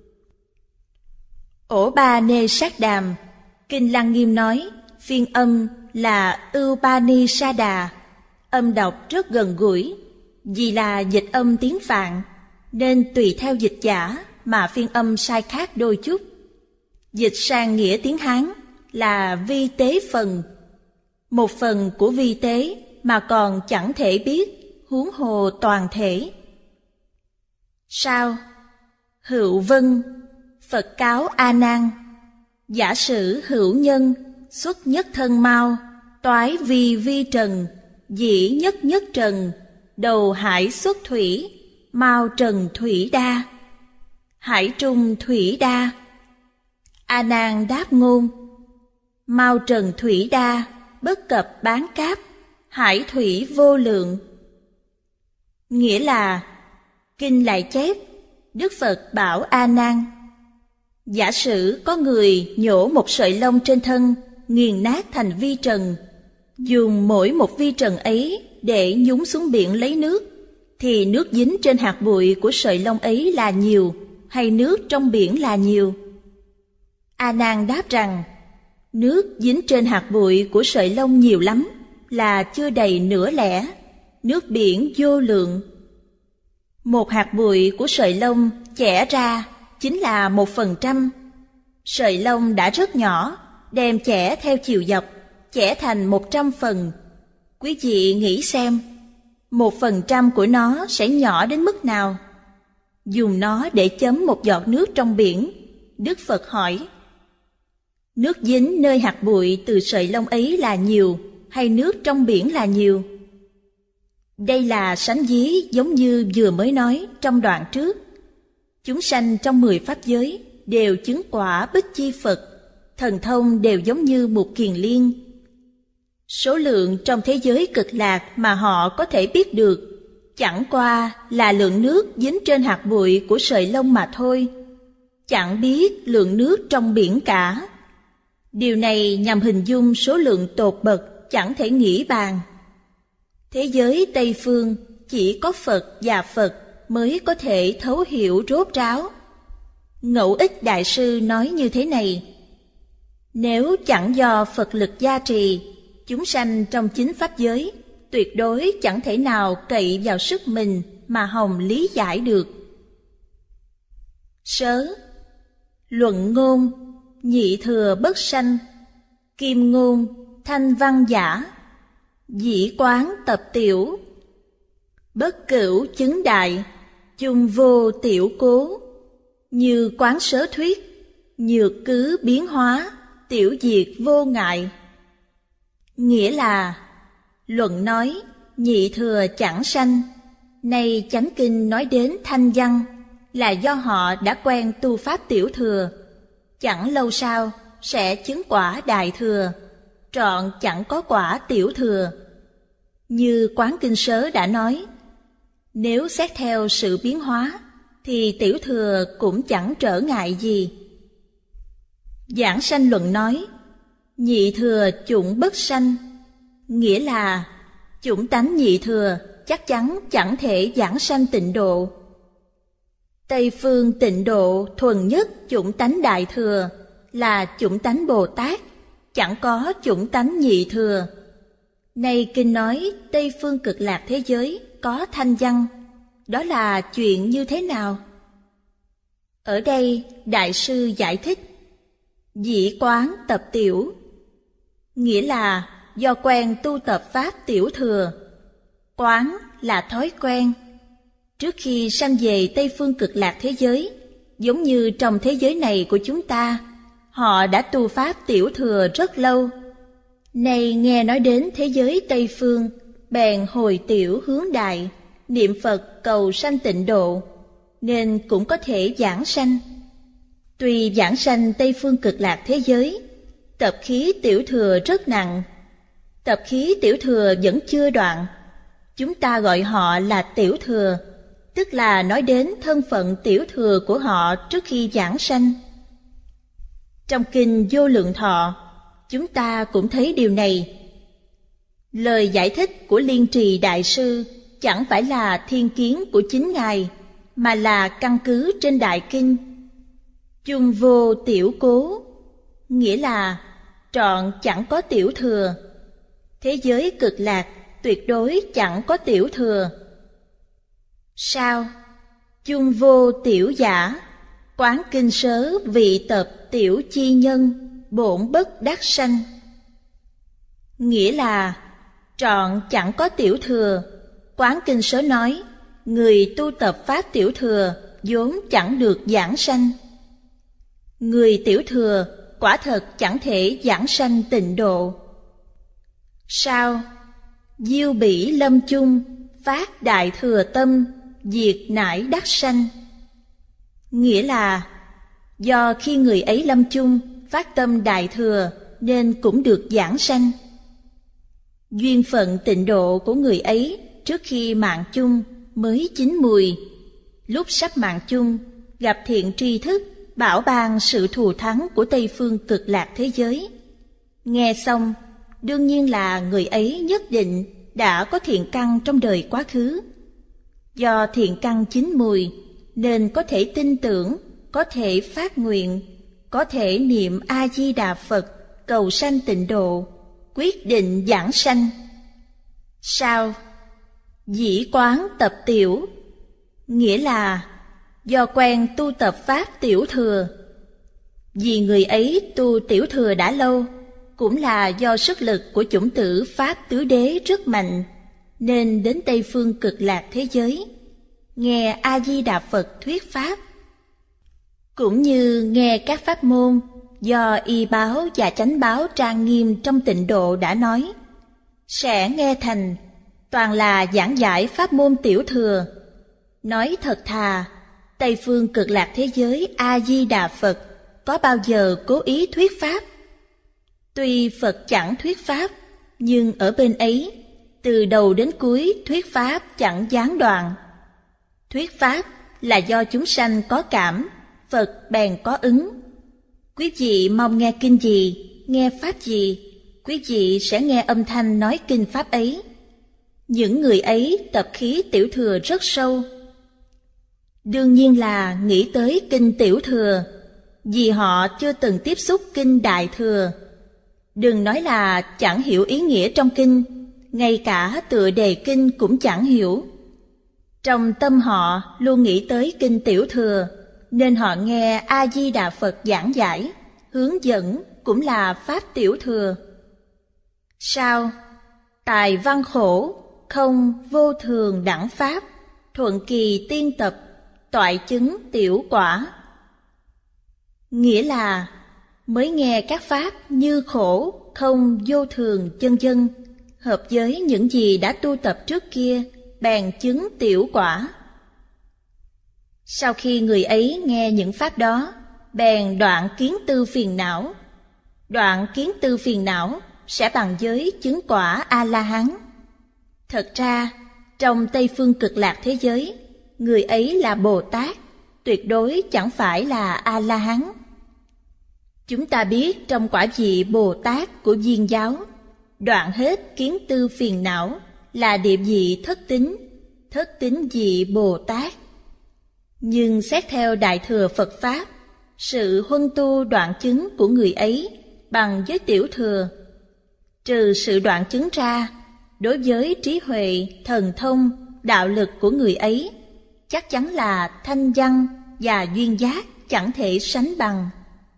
Speaker 2: Ổ ba nê sát đàm, Kinh Lăng Nghiêm nói, phiên âm là ưu ba ni sa đà, âm đọc rất gần gũi, vì là dịch âm tiếng Phạn, nên tùy theo dịch giả mà phiên âm sai khác đôi chút. Dịch sang nghĩa tiếng Hán là vi tế phần, một phần của vi tế mà còn chẳng thể biết, huống hồ toàn thể. Sao? Hữu vân, Phật cáo A Nan: giả sử hữu nhân, xuất nhất thân mau, toái vi vi trần, dĩ nhất nhất trần, đầu hải xuất thủy, mau trần thủy đa. Hải trung thủy đa. A Nan đáp ngôn: mau trần thủy đa, bất cập bán cáp, hải thủy vô lượng. Nghĩa là, kinh lại chép, Đức Phật bảo A Nan: giả sử có người nhổ một sợi lông trên thân, nghiền nát thành vi trần, dùng mỗi một vi trần ấy để nhúng xuống biển lấy nước, thì nước dính trên hạt bụi của sợi lông ấy là nhiều, hay nước trong biển là nhiều? A Nan đáp rằng, nước dính trên hạt bụi của sợi lông nhiều lắm, là chưa đầy nửa lẻ, nước biển vô lượng. Một hạt bụi của sợi lông chẻ ra chính là một phần trăm. Sợi lông đã rất nhỏ, đem chẻ theo chiều dọc, chẻ thành một trăm phần. Quý vị nghĩ xem, một phần trăm của nó sẽ nhỏ đến mức nào? Dùng nó để chấm một giọt nước trong biển. Đức Phật hỏi: nước dính nơi hạt bụi từ sợi lông ấy là nhiều, hay nước trong biển là nhiều? Đây là sánh ví giống như vừa mới nói trong đoạn trước. Chúng sanh trong mười pháp giới đều chứng quả Bích Chi Phật, thần thông đều giống như một kiền liên. Số lượng trong thế giới cực lạc mà họ có thể biết được chẳng qua là lượng nước dính trên hạt bụi của sợi lông mà thôi, chẳng biết lượng nước trong biển cả. Điều này nhằm hình dung số lượng tột bậc chẳng thể nghĩ bàn. Thế giới Tây Phương chỉ có Phật và Phật mới có thể thấu hiểu rốt ráo. Ngẫu Ích Đại Sư nói như thế này: nếu chẳng do Phật lực gia trì, chúng sanh trong chín pháp giới tuyệt đối chẳng thể nào cậy vào sức mình mà hòng lý giải được. Sớ, luận ngôn, nhị thừa bất sanh, kim ngôn, thanh văn giả, dĩ quán tập tiểu, bất cửu chứng đại, chung vô tiểu cố, như quán sớ thuyết, nhược cứ biến hóa, tiểu diệt vô ngại. Nghĩa là, luận nói nhị thừa chẳng sanh, nay chánh kinh nói đến thanh văn, là do họ đã quen tu pháp tiểu thừa, chẳng lâu sau sẽ chứng quả đại thừa, trọn chẳng có quả tiểu thừa. Như Quán Kinh Sớ đã nói, nếu xét theo sự biến hóa, thì tiểu thừa cũng chẳng trở ngại gì. Giảng Sanh Luận nói, nhị thừa chủng bất sanh, nghĩa là chủng tánh nhị thừa chắc chắn chẳng thể giảng sanh tịnh độ. Tây phương tịnh độ thuần nhất chủng tánh đại thừa là chủng tánh Bồ Tát, chẳng có chủng tánh nhị thừa. Nay kinh nói Tây phương cực lạc thế giới có thanh văn, đó là chuyện như thế nào? Ở đây Đại sư giải thích, dĩ quán tập tiểu, nghĩa là do quen tu tập pháp tiểu thừa. Quán là thói quen. Trước khi sanh về Tây phương cực lạc thế giới, giống như trong thế giới này của chúng ta, họ đã tu pháp tiểu thừa rất lâu. Nay nghe nói đến thế giới Tây phương, bèn hồi tiểu hướng đại, niệm Phật cầu sanh tịnh độ, nên cũng có thể giảng sanh. Tuy giảng sanh Tây phương cực lạc thế giới, tập khí tiểu thừa rất nặng. Tập khí tiểu thừa vẫn chưa đoạn. Chúng ta gọi họ là tiểu thừa, tức là nói đến thân phận tiểu thừa của họ trước khi giảng sanh. Trong kinh Vô Lượng Thọ, chúng ta cũng thấy điều này. Lời giải thích của Liên Trì Đại Sư chẳng phải là thiên kiến của chính Ngài, mà là căn cứ trên Đại Kinh. Chung vô tiểu cố, nghĩa là trọn chẳng có tiểu thừa. Thế giới cực lạc tuyệt đối chẳng có tiểu thừa. Sao? Chung vô tiểu giả, quán kinh sớ vị tập tiểu chi nhân, bổn bất đắc sanh. Nghĩa là trọn chẳng có tiểu thừa. Quán kinh sớ nói, người tu tập pháp tiểu thừa vốn chẳng được giảng sanh. người tiểu thừa quả thật chẳng thể giảng sanh tịnh độ. Sao? Diêu bỉ lâm chung, phát đại thừa tâm, diệt nải đắc sanh. Nghĩa là do khi người ấy lâm chung phát tâm đại thừa nên cũng được giảng sanh. Duyên phận tịnh độ của người ấy trước khi mạng chung mới chín mùi, lúc sắp mạng chung gặp thiện tri thức bảo ban sự thù thắng của Tây phương cực lạc thế giới. Nghe xong, đương nhiên là người ấy nhất định đã có thiện căn trong đời quá khứ. Do thiện căn chín mùi nên có thể tin tưởng, có thể phát nguyện, có thể niệm A-di-đà Phật cầu sanh tịnh độ, quyết định giảng sanh. Sao? Dĩ quán tập tiểu, nghĩa là do quen tu tập pháp tiểu thừa. Vì người ấy tu tiểu thừa đã lâu, cũng là do sức lực của chủng tử pháp tứ đế rất mạnh, nên đến Tây phương cực lạc thế giới nghe A-di-đà Phật thuyết pháp, cũng như nghe các pháp môn do y báo và chánh báo trang nghiêm trong tịnh độ đã nói, sẽ nghe thành, toàn là giảng giải pháp môn tiểu thừa. Nói thật thà, Tây phương cực lạc thế giới A-di-đà Phật có bao giờ cố ý thuyết pháp? Tuy Phật chẳng thuyết pháp, nhưng ở bên ấy, từ đầu đến cuối thuyết pháp chẳng gián đoạn. Thuyết pháp là do chúng sanh có cảm, Phật bèn có ứng. Quý vị mong nghe kinh gì, nghe pháp gì, quý vị sẽ nghe âm thanh nói kinh pháp ấy. Những người ấy tập khí tiểu thừa rất sâu. Đương nhiên là nghĩ tới kinh tiểu thừa, vì họ chưa từng tiếp xúc kinh đại thừa. Đừng nói là chẳng hiểu ý nghĩa trong kinh, ngay cả tựa đề kinh cũng chẳng hiểu. Trong tâm họ luôn nghĩ tới kinh tiểu thừa, nên họ nghe A-di-đà Phật giảng giải, hướng dẫn cũng là pháp tiểu thừa. Sao? Tài văn khổ, không vô thường đẳng pháp, thuận kỳ tiên tập, toại chứng tiểu quả. Nghĩa là mới nghe các pháp như khổ, không, vô thường, chân chân, hợp với những gì đã tu tập trước kia, bèn chứng tiểu quả. Sau khi người ấy nghe những pháp đó, bèn đoạn kiến tư phiền não. Đoạn kiến tư phiền não sẽ bằng với chứng quả A-la-hán. Thật ra, trong Tây phương cực lạc thế giới, người ấy là Bồ Tát, tuyệt đối chẳng phải là A-la-hán. Chúng ta biết trong quả vị Bồ Tát của Viên giáo, đoạn hết kiến tư phiền não là địa vị thất tín, thất tín vị Bồ Tát. Nhưng xét theo Đại thừa Phật Pháp, sự huân tu đoạn chứng của người ấy bằng với tiểu thừa. Trừ sự đoạn chứng ra, đối với trí huệ, thần thông, đạo lực của người ấy, chắc chắn là thanh văn và duyên giác chẳng thể sánh bằng.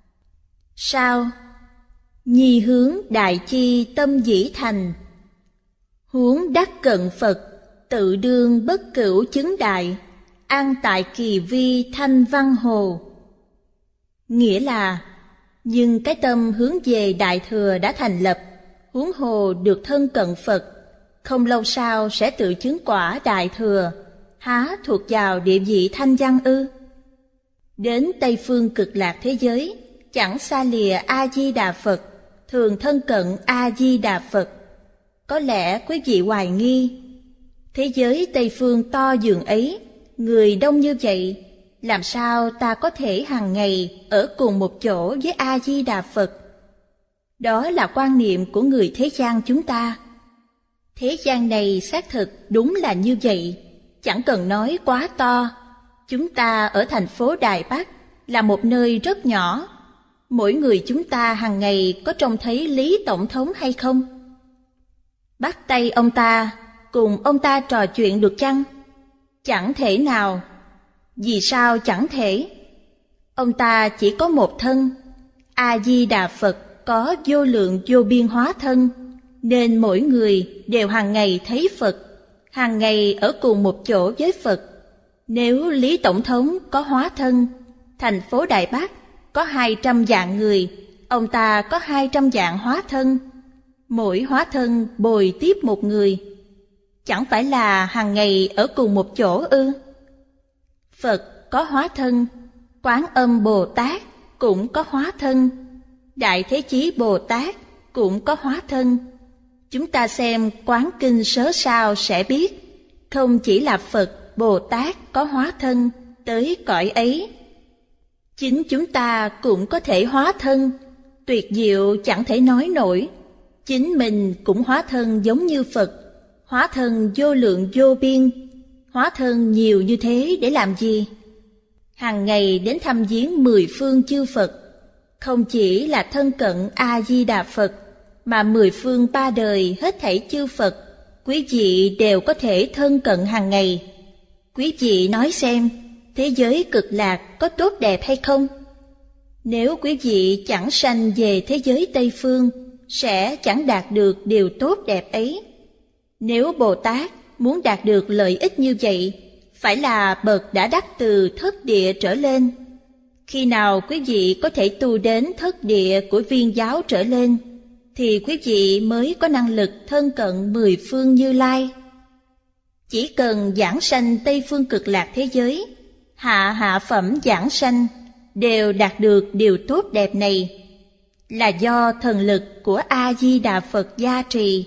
Speaker 2: Sao? Nhi hướng đại chi tâm dĩ thành, huống đắc cận Phật, tự đương bất cửu chứng đại, an tại kỳ vi thanh văn hồ. Nghĩa là, nhưng cái tâm hướng về đại thừa đã thành lập, huống hồ được thân cận Phật, không lâu sau sẽ tự chứng quả đại thừa, há thuộc vào địa vị thanh văn ư? Đến Tây phương cực lạc thế giới, chẳng xa lìa A-di-đà Phật, thường thân cận A-di-đà Phật. Có lẽ quý vị hoài nghi, thế giới Tây phương to dường ấy, người đông như vậy, làm sao ta có thể hàng ngày ở cùng một chỗ với A-di-đà Phật? Đó là quan niệm của người thế gian chúng ta. Thế gian này xác thực đúng là như vậy, chẳng cần nói quá to. Chúng ta ở thành phố Đài Bắc là một nơi rất nhỏ. Mỗi người chúng ta hàng ngày có trông thấy Lý Tổng thống hay không? Bắt tay ông ta, cùng ông ta trò chuyện được chăng? Chẳng thể nào. Vì sao chẳng thể? Ông ta chỉ có một thân. A-di-đà Phật có vô lượng vô biên hóa thân, nên mỗi người đều hàng ngày thấy Phật, hàng ngày ở cùng một chỗ với Phật. Nếu Lý Tổng thống có hóa thân, thành phố Đài Bắc có hai trăm vạn người, ông ta có hai trăm vạn hóa thân. Mỗi hóa thân bồi tiếp một người. Chẳng phải là hàng ngày ở cùng một chỗ ư? Phật có hóa thân, Quán Âm Bồ Tát cũng có hóa thân, Đại Thế Chí Bồ Tát cũng có hóa thân. Chúng ta xem Quán Kinh Sớ Sao sẽ biết, không chỉ là Phật, Bồ Tát có hóa thân tới cõi ấy. Chính chúng ta cũng có thể hóa thân, tuyệt diệu chẳng thể nói nổi. Chính mình cũng hóa thân giống như Phật, hóa thân vô lượng vô biên. Hóa thân nhiều như thế để làm gì? Hàng ngày đến thăm viếng mười phương chư Phật, không chỉ là thân cận A-di-đà Phật, mà mười phương ba đời hết thảy chư Phật, quý vị đều có thể thân cận hàng ngày. Quý vị nói xem, thế giới cực lạc có tốt đẹp hay không? Nếu quý vị chẳng sanh về thế giới Tây Phương, sẽ chẳng đạt được điều tốt đẹp ấy. Nếu Bồ Tát muốn đạt được lợi ích như vậy, phải là bậc đã đắc từ thất địa trở lên. Khi nào quý vị có thể tu đến thất địa của Viên giáo trở lên, thì quý vị mới có năng lực thân cận mười phương Như Lai. Chỉ cần giảng sanh Tây Phương Cực Lạc thế giới, hạ hạ phẩm giảng sanh, đều đạt được điều tốt đẹp này, là do thần lực của A-di-đà Phật gia trì.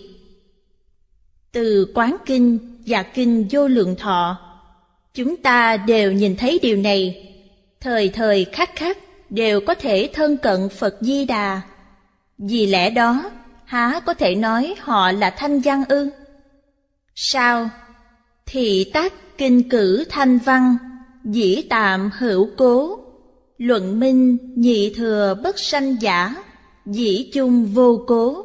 Speaker 2: Từ Quán Kinh và Kinh Vô Lượng Thọ, chúng ta đều nhìn thấy điều này. Thời thời khắc khắc đều có thể thân cận Phật Di Đà. Vì lẽ đó, há có thể nói họ là thanh văn ư? Sao? Thị tác kinh cử thanh văn, dĩ tạm hữu cố. Luận minh nhị thừa bất sanh giả, dĩ chung vô cố.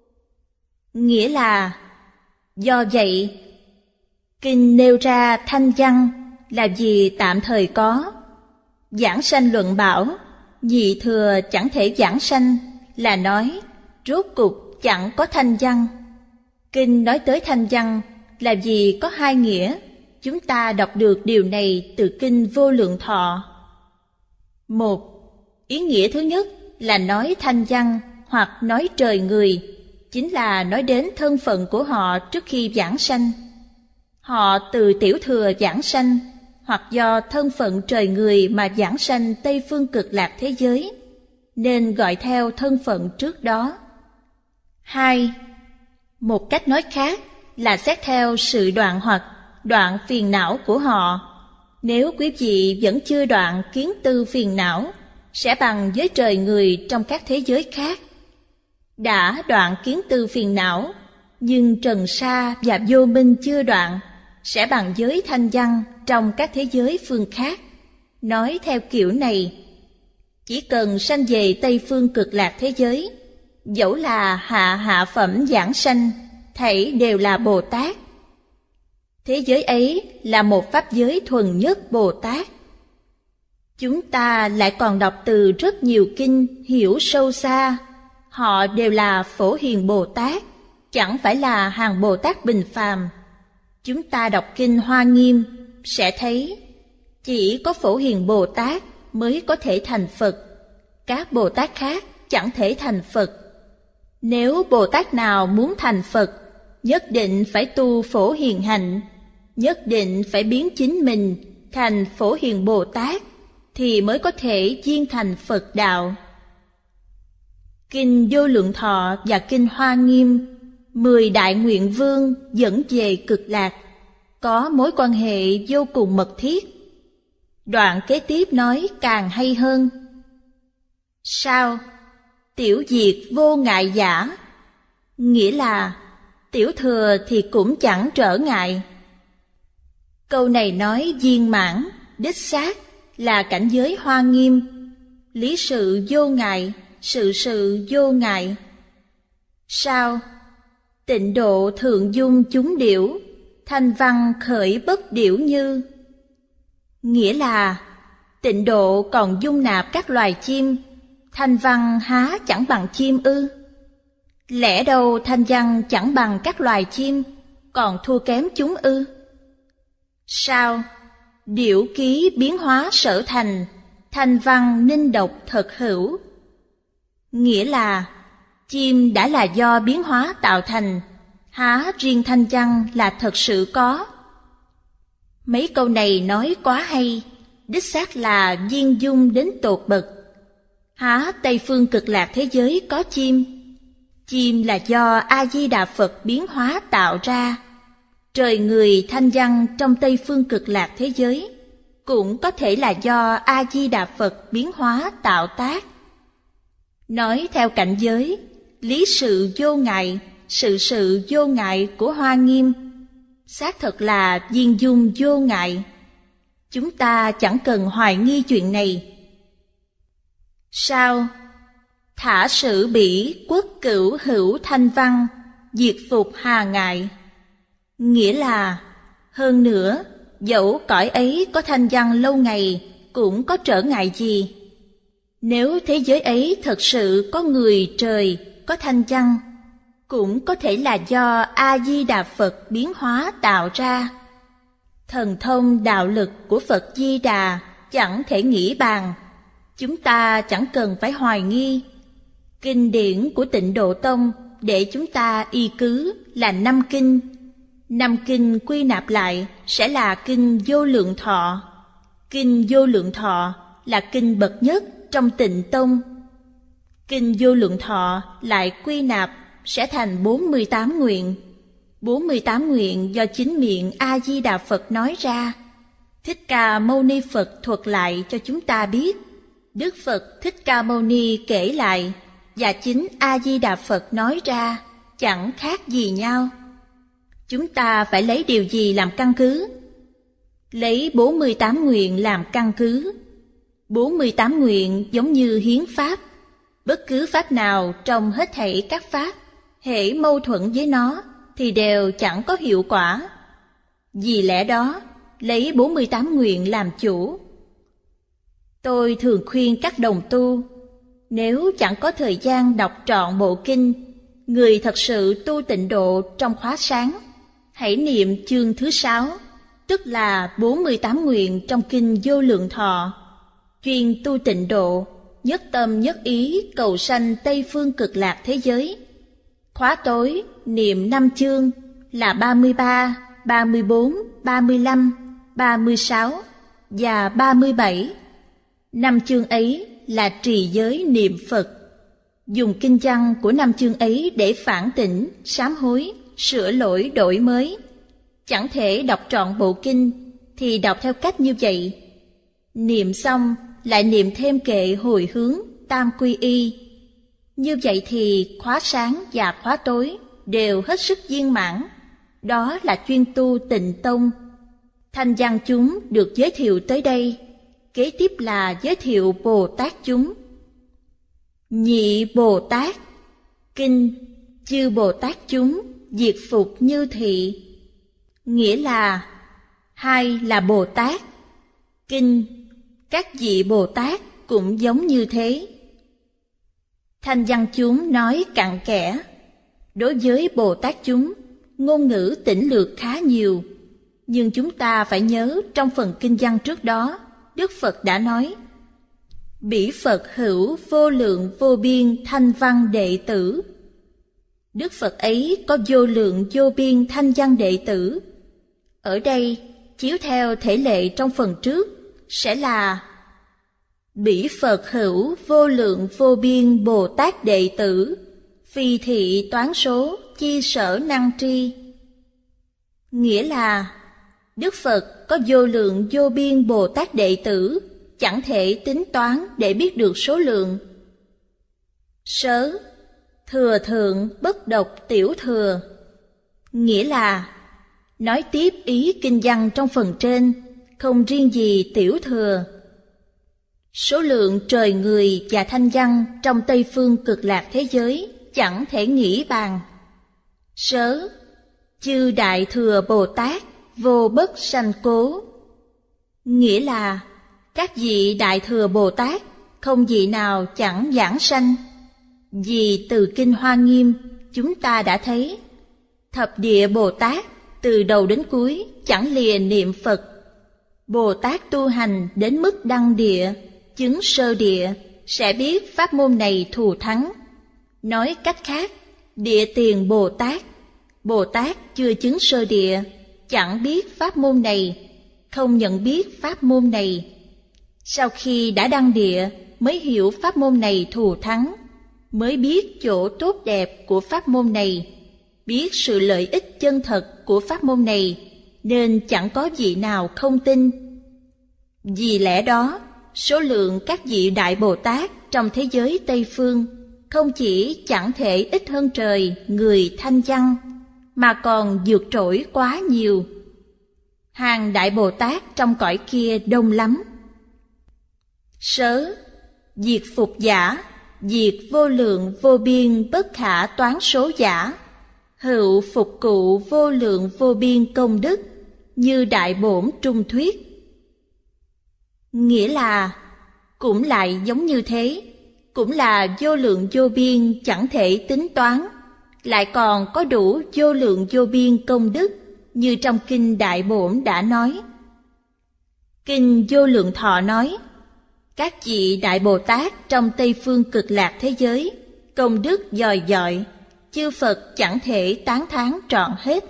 Speaker 2: Nghĩa là, do vậy, kinh nêu ra thanh văn là vì tạm thời có. Giảng sanh luận bảo, nhị thừa chẳng thể giảng sanh, là nói rốt cục chẳng có thanh văn. Kinh nói tới thanh văn là vì có hai nghĩa, chúng ta đọc được điều này từ Kinh Vô Lượng Thọ. Một, ý nghĩa thứ nhất là nói thanh văn hoặc nói trời người, chính là nói đến thân phận của họ trước khi giảng sanh. Họ từ tiểu thừa giảng sanh, hoặc do thân phận trời người mà giảng sanh Tây Phương Cực Lạc thế giới, nên gọi theo thân phận trước đó. Hai, một cách nói khác là xét theo sự đoạn hoặc đoạn phiền não của họ. Nếu quý vị vẫn chưa đoạn kiến tư phiền não, sẽ bằng với trời người trong các thế giới khác. Đã đoạn kiến tư phiền não, nhưng trần sa và vô minh chưa đoạn, sẽ bằng với thanh văn trong các thế giới phương khác. Nói theo kiểu này, chỉ cần sanh về Tây Phương Cực Lạc thế giới, dẫu là hạ hạ phẩm giảng sanh, thảy đều là Bồ Tát. Thế giới ấy là một pháp giới thuần nhất Bồ Tát. Chúng ta lại còn đọc từ rất nhiều kinh hiểu sâu xa, họ đều là Phổ Hiền Bồ Tát, chẳng phải là hàng Bồ Tát bình phàm. Chúng ta đọc kinh Hoa Nghiêm sẽ thấy chỉ có Phổ Hiền Bồ Tát mới có thể thành Phật, các Bồ Tát khác chẳng thể thành Phật. Nếu Bồ Tát nào muốn thành Phật, nhất định phải tu Phổ Hiền hạnh, nhất định phải biến chính mình thành Phổ Hiền Bồ Tát, thì mới có thể viên thành Phật đạo. Kinh Vô Lượng Thọ và Kinh Hoa Nghiêm, mười đại nguyện vương dẫn về Cực Lạc, có mối quan hệ vô cùng mật thiết. Đoạn kế tiếp nói càng hay hơn. Sao? Tiểu diệt vô ngại giả, nghĩa là tiểu thừa thì cũng chẳng trở ngại. Câu này nói viên mãn, đích xác là cảnh giới Hoa Nghiêm, lý sự vô ngại, sự sự vô ngại. Sao? Tịnh độ thượng dung chúng điểu, thanh văn khởi bất điểu như. Nghĩa là tịnh độ còn dung nạp các loài chim, thanh văn há chẳng bằng chim ư? Lẽ đâu thanh văn chẳng bằng các loài chim, còn thua kém chúng ư? Sao? Điểu ký biến hóa sở thành, thanh văn ninh độc thật hữu. Nghĩa là chim đã là do biến hóa tạo thành, há riêng thanh văn là thật sự có. Mấy câu này nói quá hay, đích xác là viên dung đến tột bậc. Há Tây phương cực lạc thế giới có chim? Chim là do A-di-đà Phật biến hóa tạo ra. Trời người thanh văn trong Tây phương cực lạc thế giới cũng có thể là do A-di-đà Phật biến hóa tạo tác. Nói theo cảnh giới, lý sự vô ngại, sự sự vô ngại của Hoa Nghiêm, xác thật là viên dung vô ngại. Chúng ta chẳng cần hoài nghi chuyện này. Sao? Thả sử bỉ quốc cửu hữu thanh văn, diệt phục hà ngại. Nghĩa là, hơn nữa, dẫu cõi ấy có thanh văn lâu ngày, cũng có trở ngại gì. Nếu thế giới ấy thật sự có người trời, có thanh văn, cũng có thể là do A-di-đà Phật biến hóa tạo ra. Thần thông đạo lực của Phật Di Đà chẳng thể nghĩ bàn, chúng ta chẳng cần phải hoài nghi. Kinh điển của Tịnh Độ Tông để chúng ta y cứ là năm kinh. Năm kinh quy nạp lại sẽ là kinh Vô Lượng Thọ. Kinh Vô Lượng Thọ là kinh bậc nhất trong Tịnh Tông. Kinh Vô Lượng Thọ lại quy nạp sẽ thành bốn mươi tám nguyện. bốn mươi tám nguyện do chính miệng A-di-đà Phật nói ra. Thích Ca Mâu Ni Phật thuật lại cho chúng ta biết. Đức Phật Thích Ca Mâu Ni kể lại, và chính A-di-đà Phật nói ra, chẳng khác gì nhau. Chúng ta phải lấy điều gì làm căn cứ? Lấy bốn mươi tám nguyện làm căn cứ. bốn mươi tám nguyện giống như hiến pháp. Bất cứ pháp nào trong hết thảy các pháp, hễ mâu thuẫn với nó, thì đều chẳng có hiệu quả. Vì lẽ đó, lấy bốn mươi tám nguyện làm chủ. Tôi thường khuyên các đồng tu, nếu chẳng có thời gian đọc trọn bộ kinh, người thật sự tu tịnh độ trong khóa sáng, hãy niệm chương thứ sáu, tức là bốn mươi tám nguyện trong kinh Vô Lượng Thọ. Chuyên tu tịnh độ, nhất tâm nhất ý cầu sanh Tây phương cực lạc thế giới. Khóa tối niệm năm chương là ba mươi ba, ba mươi bốn, ba mươi lăm, ba mươi sáu và ba mươi bảy. Năm chương ấy là trì giới niệm Phật. Dùng kinh văn của năm chương ấy để phản tỉnh, sám hối, sửa lỗi đổi mới. Chẳng thể đọc trọn bộ kinh thì đọc theo cách như vậy. Niệm xong lại niệm thêm kệ hồi hướng tam quy y. Như vậy thì khóa sáng và khóa tối đều hết sức viên mãn. Đó là chuyên tu Tịnh Tông. Thanh văn chúng được giới thiệu tới đây. Kế tiếp là giới thiệu Bồ Tát chúng. Nhị Bồ Tát. Kinh chư Bồ Tát chúng diệt phục như thị. Nghĩa là hai là Bồ Tát. Kinh các vị Bồ Tát cũng giống như thế. Thanh văn chúng nói cặn kẽ. Đối với Bồ Tát chúng, ngôn ngữ tĩnh lược khá nhiều. Nhưng chúng ta phải nhớ trong phần kinh văn trước đó, Đức Phật đã nói: Bỉ Phật hữu vô lượng vô biên thanh văn đệ tử. Đức Phật ấy có vô lượng vô biên thanh văn đệ tử. Ở đây, chiếu theo thể lệ trong phần trước, sẽ là Bỉ Phật hữu vô lượng vô biên Bồ Tát đệ tử, phi thị toán số chi sở năng tri. Nghĩa là Đức Phật có vô lượng vô biên Bồ Tát đệ tử, chẳng thể tính toán để biết được số lượng. Sớ, thừa thượng bất độc tiểu thừa. Nghĩa là nói tiếp ý kinh văn trong phần trên, không riêng gì tiểu thừa. Số lượng trời người và thanh văn trong Tây phương cực lạc thế giới chẳng thể nghĩ bàn. Sớ, chư đại thừa Bồ Tát vô bất sanh cố. Nghĩa là các vị đại thừa Bồ Tát không vị nào chẳng giảng sanh. Vì từ kinh Hoa Nghiêm chúng ta đã thấy thập địa Bồ Tát từ đầu đến cuối chẳng lìa niệm Phật. Bồ Tát tu hành đến mức đăng địa chứng sơ địa sẽ biết pháp môn này thù thắng. Nói cách khác, địa tiền Bồ Tát, Bồ Tát chưa chứng sơ địa, chẳng biết pháp môn này, không nhận biết pháp môn này. Sau khi đã đăng địa mới hiểu pháp môn này thù thắng, mới biết chỗ tốt đẹp của pháp môn này, biết sự lợi ích chân thật của pháp môn này, nên chẳng có vị nào không tin. Vì lẽ đó, số lượng các vị Đại Bồ Tát trong thế giới Tây Phương không chỉ chẳng thể ít hơn trời người thanh văn, mà còn vượt trội quá nhiều. Hàng Đại Bồ Tát trong cõi kia đông lắm. Sớ, diệt phục giả, diệt vô lượng vô biên bất khả toán số giả, hữu phục cụ vô lượng vô biên công đức, như Đại Bổn Trung Thuyết. Nghĩa là, cũng lại giống như thế, cũng là vô lượng vô biên chẳng thể tính toán, lại còn có đủ vô lượng vô biên công đức, như trong Kinh Đại Bổn đã nói. Kinh Vô Lượng Thọ nói, các vị Đại Bồ Tát trong Tây Phương Cực Lạc thế giới, công đức dồi dọi, chư Phật chẳng thể tán thán trọn hết.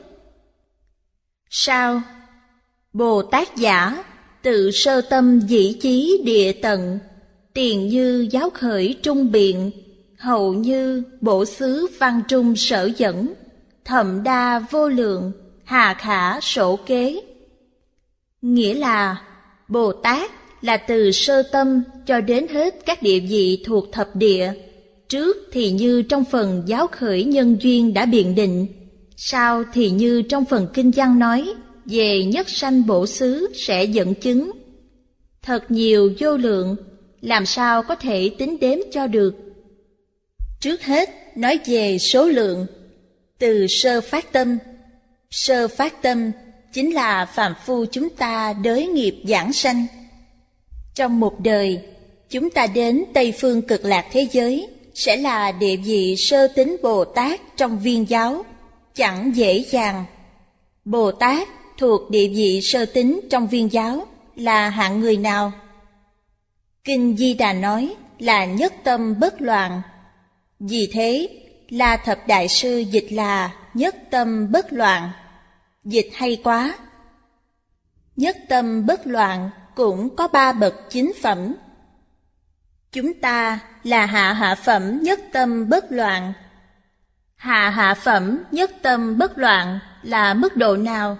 Speaker 2: Sao? Bồ Tát giả, tự sơ tâm dĩ chí địa tận, tiền như giáo khởi trung biện, hậu như bổ xứ văn trung sở dẫn, thậm đa vô lượng, hà khả sổ kế. Nghĩa là, Bồ Tát là từ sơ tâm cho đến hết các địa vị thuộc thập địa. Trước thì như trong phần giáo khởi nhân duyên đã biện định, sau thì như trong phần kinh văn nói về nhất sanh bổ xứ sẽ dẫn chứng. Thật nhiều vô lượng, làm sao có thể tính đếm cho được. Trước hết nói về số lượng, từ sơ phát tâm. Sơ phát tâm chính là phàm phu chúng ta đới nghiệp giảng sanh. Trong một đời, chúng ta đến Tây Phương Cực Lạc thế giới sẽ là địa vị sơ tín Bồ Tát trong viên giáo, chẳng dễ dàng. Bồ Tát thuộc địa vị sơ tín trong viên giáo là hạng người nào? Kinh Di Đà nói là nhất tâm bất loạn. Vì thế, La Thập Đại Sư dịch là nhất tâm bất loạn. Dịch hay quá! Nhất tâm bất loạn cũng có ba bậc chính phẩm. Chúng ta là hạ hạ phẩm nhất tâm bất loạn. Hạ hạ phẩm nhất tâm bất loạn là mức độ nào?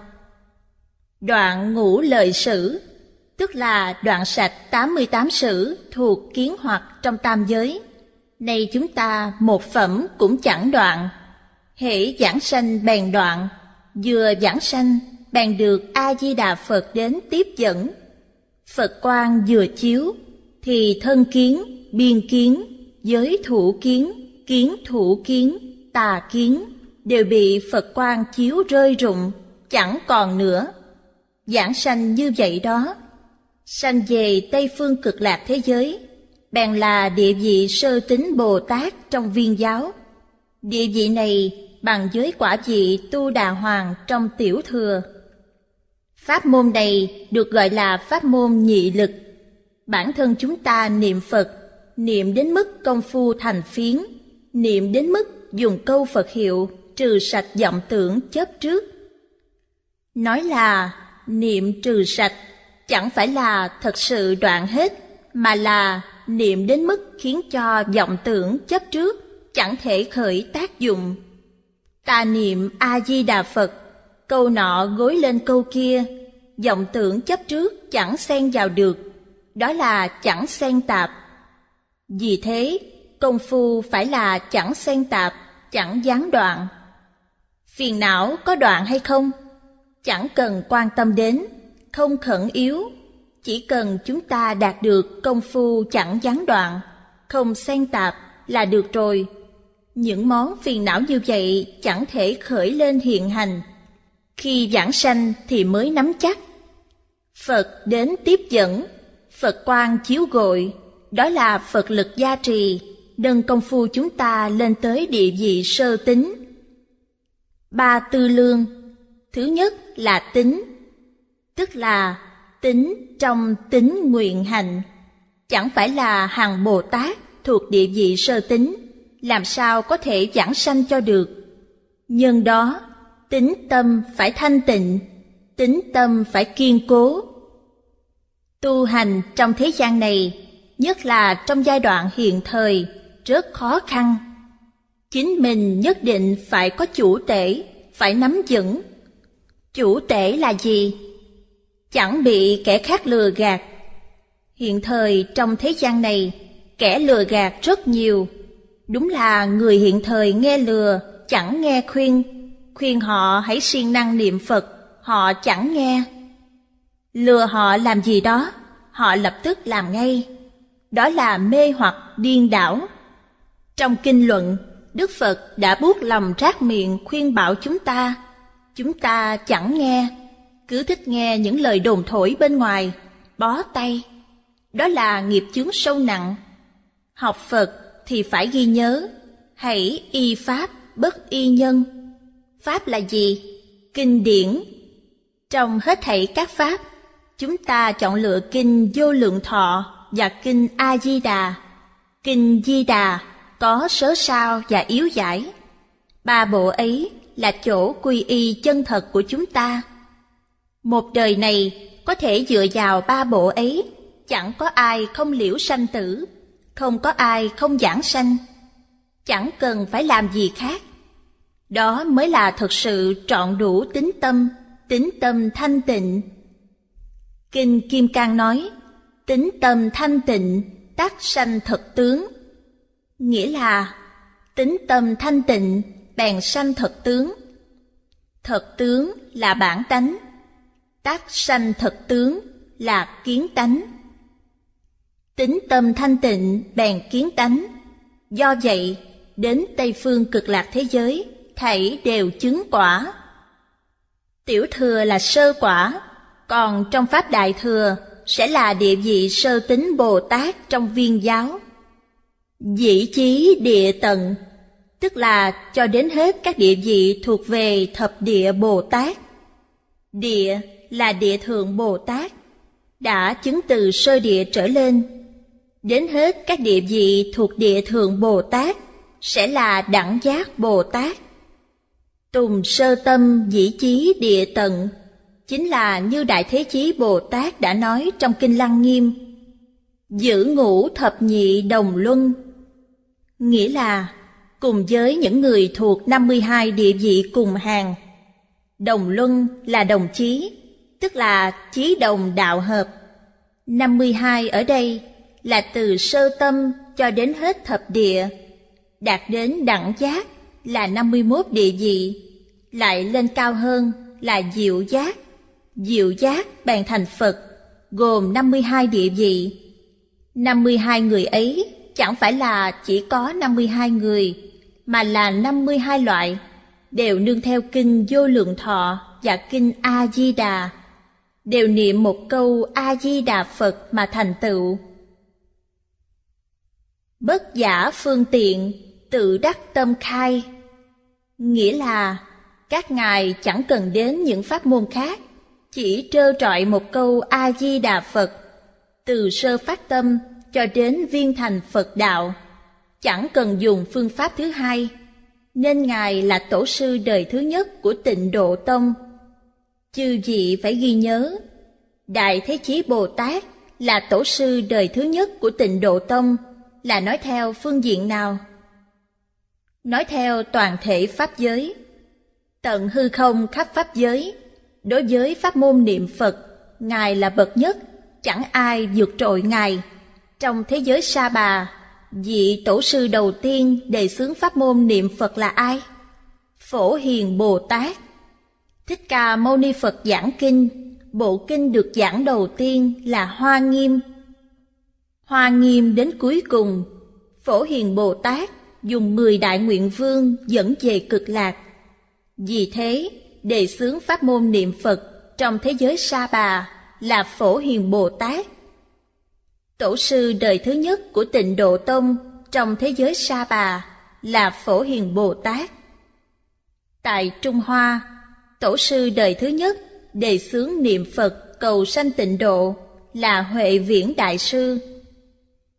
Speaker 2: Đoạn ngũ lợi sử, tức là đoạn sạch tám mươi tám sử thuộc kiến hoặc trong tam giới. Nay chúng ta một phẩm cũng chẳng đoạn. Hễ giảng sanh bèn đoạn, vừa giảng sanh bèn được A-di-đà Phật đến tiếp dẫn. Phật quang vừa chiếu, thì thân kiến, biên kiến, giới thủ kiến, kiến thủ kiến, tà kiến đều bị Phật quang chiếu rơi rụng, chẳng còn nữa. Giảng sanh như vậy đó, sanh về Tây Phương Cực Lạc thế giới, bèn là địa vị sơ tín Bồ Tát trong viên giáo. Địa vị này bằng với quả vị Tu Đà Hoàng trong Tiểu Thừa. Pháp môn này được gọi là pháp môn nhị lực. Bản thân chúng ta niệm Phật, niệm đến mức công phu thành phiến, niệm đến mức dùng câu Phật hiệu trừ sạch vọng tưởng chấp trước. Nói là niệm trừ sạch chẳng phải là thật sự đoạn hết, mà là niệm đến mức khiến cho vọng tưởng chấp trước chẳng thể khởi tác dụng. Ta niệm A-di-đà Phật, câu nọ gối lên câu kia, vọng tưởng chấp trước chẳng xen vào được, đó là chẳng xen tạp. Vì thế, công phu phải là chẳng xen tạp, chẳng gián đoạn. Phiền não có đoạn hay không? Chẳng cần quan tâm đến, không khẩn yếu. Chỉ cần chúng ta đạt được công phu chẳng gián đoạn, không xen tạp là được rồi. Những món phiền não như vậy chẳng thể khởi lên hiện hành. Khi giảng sanh thì mới nắm chắc. Phật đến tiếp dẫn, Phật quang chiếu gội, đó là Phật lực gia trì, nâng công phu chúng ta lên tới địa vị sơ tín. Ba tư lương. Thứ nhất là tín, tức là tín trong tín nguyện hành. chẳng phải là hàng Bồ Tát thuộc địa vị sơ tính, làm sao có thể giảng sanh cho được. Nhân đó, tín tâm phải thanh tịnh, tín tâm phải kiên cố. Tu hành trong thế gian này, nhất là trong giai đoạn hiện thời, rất khó khăn. Chính mình nhất định phải có chủ tể, phải nắm vững. Chủ tể là gì? Chẳng bị kẻ khác lừa gạt. Hiện thời trong thế gian này, kẻ lừa gạt rất nhiều. Đúng là người hiện thời nghe lừa, chẳng nghe khuyên. Khuyên họ hãy siêng năng niệm Phật, họ chẳng nghe. Lừa họ làm gì đó, họ lập tức làm ngay. Đó là mê hoặc điên đảo. Trong kinh luận, Đức Phật đã buốt lòng rát miệng khuyên bảo chúng ta. Chúng ta chẳng nghe, cứ thích nghe những lời đồn thổi bên ngoài, bó tay. Đó là nghiệp chướng sâu nặng. Học Phật thì phải ghi nhớ, hãy y pháp bất y nhân. Pháp là gì? Kinh điển. Trong hết thảy các pháp, chúng ta chọn lựa kinh Vô Lượng Thọ và kinh A Di Đà. Kinh Di Đà có sớ sao và yếu giải. Ba bộ ấy là chỗ quy y chân thật của chúng ta. Một đời này có thể dựa vào ba bộ ấy, chẳng có ai không liễu sanh tử, không có ai không giảng sanh. Chẳng cần phải làm gì khác. Đó mới là thực sự trọn đủ tín tâm, tín tâm thanh tịnh. Kinh Kim Cang nói, tín tâm thanh tịnh, tác sanh thật tướng. Nghĩa là, tín tâm thanh tịnh, bèn sanh thật tướng. Thật tướng là bản tánh, tác sanh thật tướng là kiến tánh. Tín tâm thanh tịnh bèn kiến tánh. Do vậy, đến Tây Phương Cực Lạc thế giới, thảy đều chứng quả. Tiểu thừa là sơ quả, còn trong Pháp Đại Thừa sẽ là địa vị sơ tín Bồ Tát trong Viên giáo. Dĩ chí địa tận, tức là cho đến hết các địa vị thuộc về thập địa Bồ Tát. Địa là địa thượng Bồ Tát, đã chứng từ sơ địa trở lên. Đến hết các địa vị thuộc địa thượng Bồ Tát sẽ là đẳng giác Bồ Tát. Tùng sơ tâm dĩ chí địa tận, chính là như Đại Thế Chí Bồ Tát đã nói trong Kinh Lăng Nghiêm, giữ ngũ thập nhị đồng luân. Nghĩa là cùng với những người thuộc năm mươi hai địa vị cùng hàng. Đồng luân là đồng chí, tức là chí đồng đạo hợp. năm mươi hai ở đây là từ sơ tâm cho đến hết thập địa. Đạt đến đẳng giác là năm mươi mốt địa vị, lại lên cao hơn là diệu giác. Diệu giác bèn thành Phật, gồm năm mươi hai địa vị. năm mươi hai người ấy chẳng phải là chỉ có năm mươi hai người, mà là năm mươi hai loại, đều nương theo kinh Vô Lượng Thọ và kinh A Di Đà, đều niệm một câu A Di Đà Phật mà thành tựu. Bất giả phương tiện, tự đắc tâm khai. Nghĩa là các ngài chẳng cần đến những pháp môn khác, chỉ trơ trọi một câu A Di Đà Phật, từ sơ phát tâm cho đến viên thành Phật đạo, chẳng cần dùng phương pháp thứ hai, nên ngài là tổ sư đời thứ nhất của Tịnh Độ Tông. Chư vị phải ghi nhớ, Đại Thế Chí Bồ Tát là tổ sư đời thứ nhất của Tịnh Độ Tông, là nói theo phương diện nào? Nói theo toàn thể pháp giới, tận hư không khắp pháp giới. Đối với pháp môn niệm Phật, ngài là bậc nhất, chẳng ai vượt trội ngài. Trong thế giới Sa Bà, vị tổ sư đầu tiên đề xướng pháp môn niệm Phật là ai? Phổ Hiền Bồ Tát. Thích Ca Mâu Ni Phật giảng kinh, bộ kinh được giảng đầu tiên là Hoa Nghiêm. Hoa Nghiêm đến cuối cùng, Phổ Hiền Bồ Tát dùng mười đại nguyện vương dẫn về Cực Lạc. Vì thế, đề xướng pháp môn niệm Phật trong thế giới Sa Bà là Phổ Hiền Bồ Tát. Tổ sư đời thứ nhất của Tịnh Độ Tông trong thế giới Sa Bà là Phổ Hiền Bồ Tát. Tại Trung Hoa, tổ sư đời thứ nhất đề xướng niệm Phật cầu sanh tịnh độ là Huệ Viễn Đại Sư.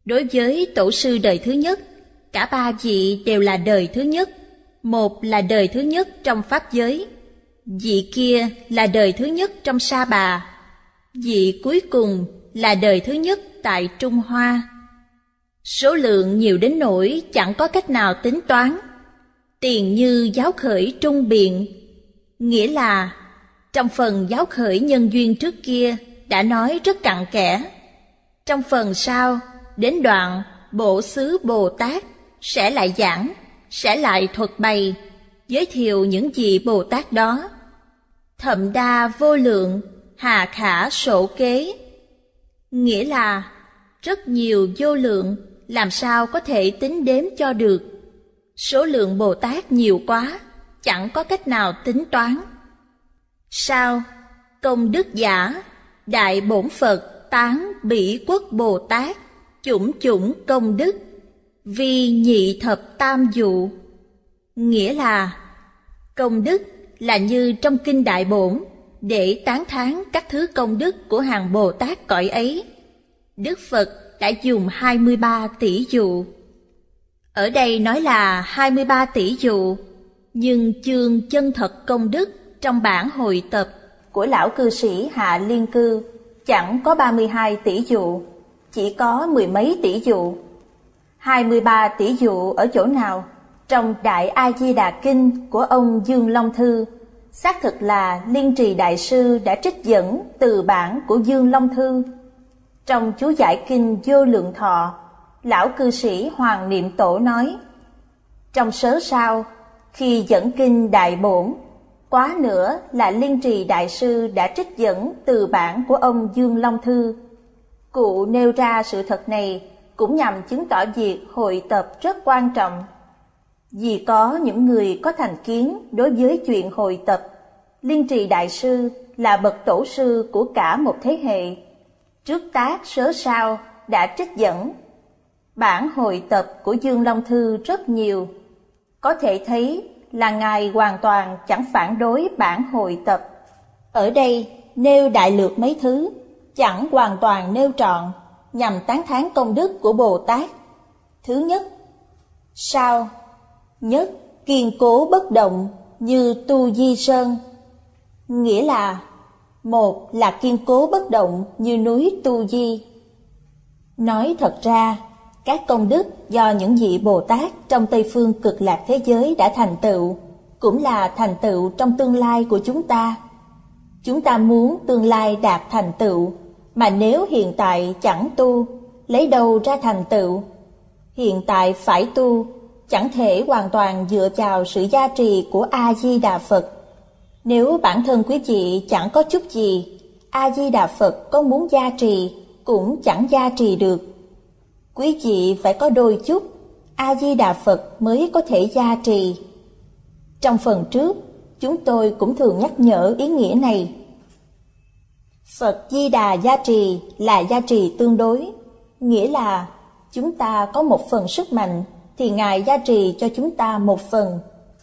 Speaker 2: Đối với tổ sư đời thứ nhất, cả ba vị đều là đời thứ nhất. Một là đời thứ nhất trong Pháp giới, vị kia là đời thứ nhất trong Sa Bà, vị cuối cùng là đời thứ nhất tại Trung Hoa. Số lượng nhiều đến nỗi chẳng có cách nào tính toán. Tiền như giáo khởi trung biện, nghĩa là trong phần giáo khởi nhân duyên trước kia đã nói rất cặn kẽ. Trong phần sau, đến đoạn Bộ Xứ Bồ Tát sẽ lại giảng, sẽ lại thuật bày, giới thiệu những vị Bồ Tát đó. Thậm đa vô lượng, hà khả sổ kế, nghĩa là rất nhiều vô lượng, làm sao có thể tính đếm cho được. Số lượng Bồ Tát nhiều quá, chẳng có cách nào tính toán. Sao? Công đức giả, Đại Bổn Phật tán bỉ quốc Bồ Tát, chủng chủng công đức, vi nhị thập tam dụ. Nghĩa là công đức là như trong kinh Đại Bổn, để tán thán các thứ công đức của hàng Bồ Tát cõi ấy. Đức Phật đã dùng hai mươi ba tỷ dụ. Ở đây nói là hai mươi ba tỷ dụ, nhưng chương chân thật công đức trong bản hội tập của lão cư sĩ Hạ Liên Cư chẳng có ba mươi hai tỷ dụ, chỉ có mười mấy tỷ dụ. hai mươi ba tỷ dụ ở chỗ nào? Trong Đại A Di Đà Kinh của ông Dương Long Thư, xác thực là Liên Trì Đại Sư đã trích dẫn từ bản của Dương Long Thư. Trong chú giải kinh Vô Lượng Thọ, lão cư sĩ Hoàng Niệm Tổ nói, trong sớ sao, khi dẫn kinh Đại Bổn, quá nữa là Liên Trì Đại Sư đã trích dẫn từ bản của ông Dương Long Thư. Cụ nêu ra sự thật này cũng nhằm chứng tỏ việc hội tập rất quan trọng. Vì có những người có thành kiến đối với chuyện hội tập, Liên Trì Đại Sư là bậc tổ sư của cả một thế hệ, trước tác sớ sao đã trích dẫn. Bản hội tập của Dương Long Thư rất nhiều, có thể thấy là Ngài hoàn toàn chẳng phản đối bản hội tập. Ở đây nêu đại lược mấy thứ, chẳng hoàn toàn nêu trọn, nhằm tán thán công đức của Bồ Tát. Thứ nhất, sao? Nhất, kiên cố bất động như Tu Di Sơn, nghĩa là một là kiên cố bất động như núi Tu Di. Nói thật ra, các công đức do những vị Bồ Tát trong Tây Phương Cực Lạc thế giới đã thành tựu, cũng là thành tựu trong tương lai của chúng ta. Chúng ta muốn tương lai đạt thành tựu, mà nếu hiện tại chẳng tu, lấy đâu ra thành tựu? Hiện tại phải tu, chẳng thể hoàn toàn dựa vào sự gia trì của A-di-đà Phật. Nếu bản thân quý vị chẳng có chút gì, A-di-đà Phật có muốn gia trì cũng chẳng gia trì được. Quý vị phải có đôi chút, A-di-đà Phật mới có thể gia trì. Trong phần trước, chúng tôi cũng thường nhắc nhở ý nghĩa này. Phật Di Đà gia trì là gia trì tương đối, nghĩa là chúng ta có một phần sức mạnh thì Ngài gia trì cho chúng ta một phần.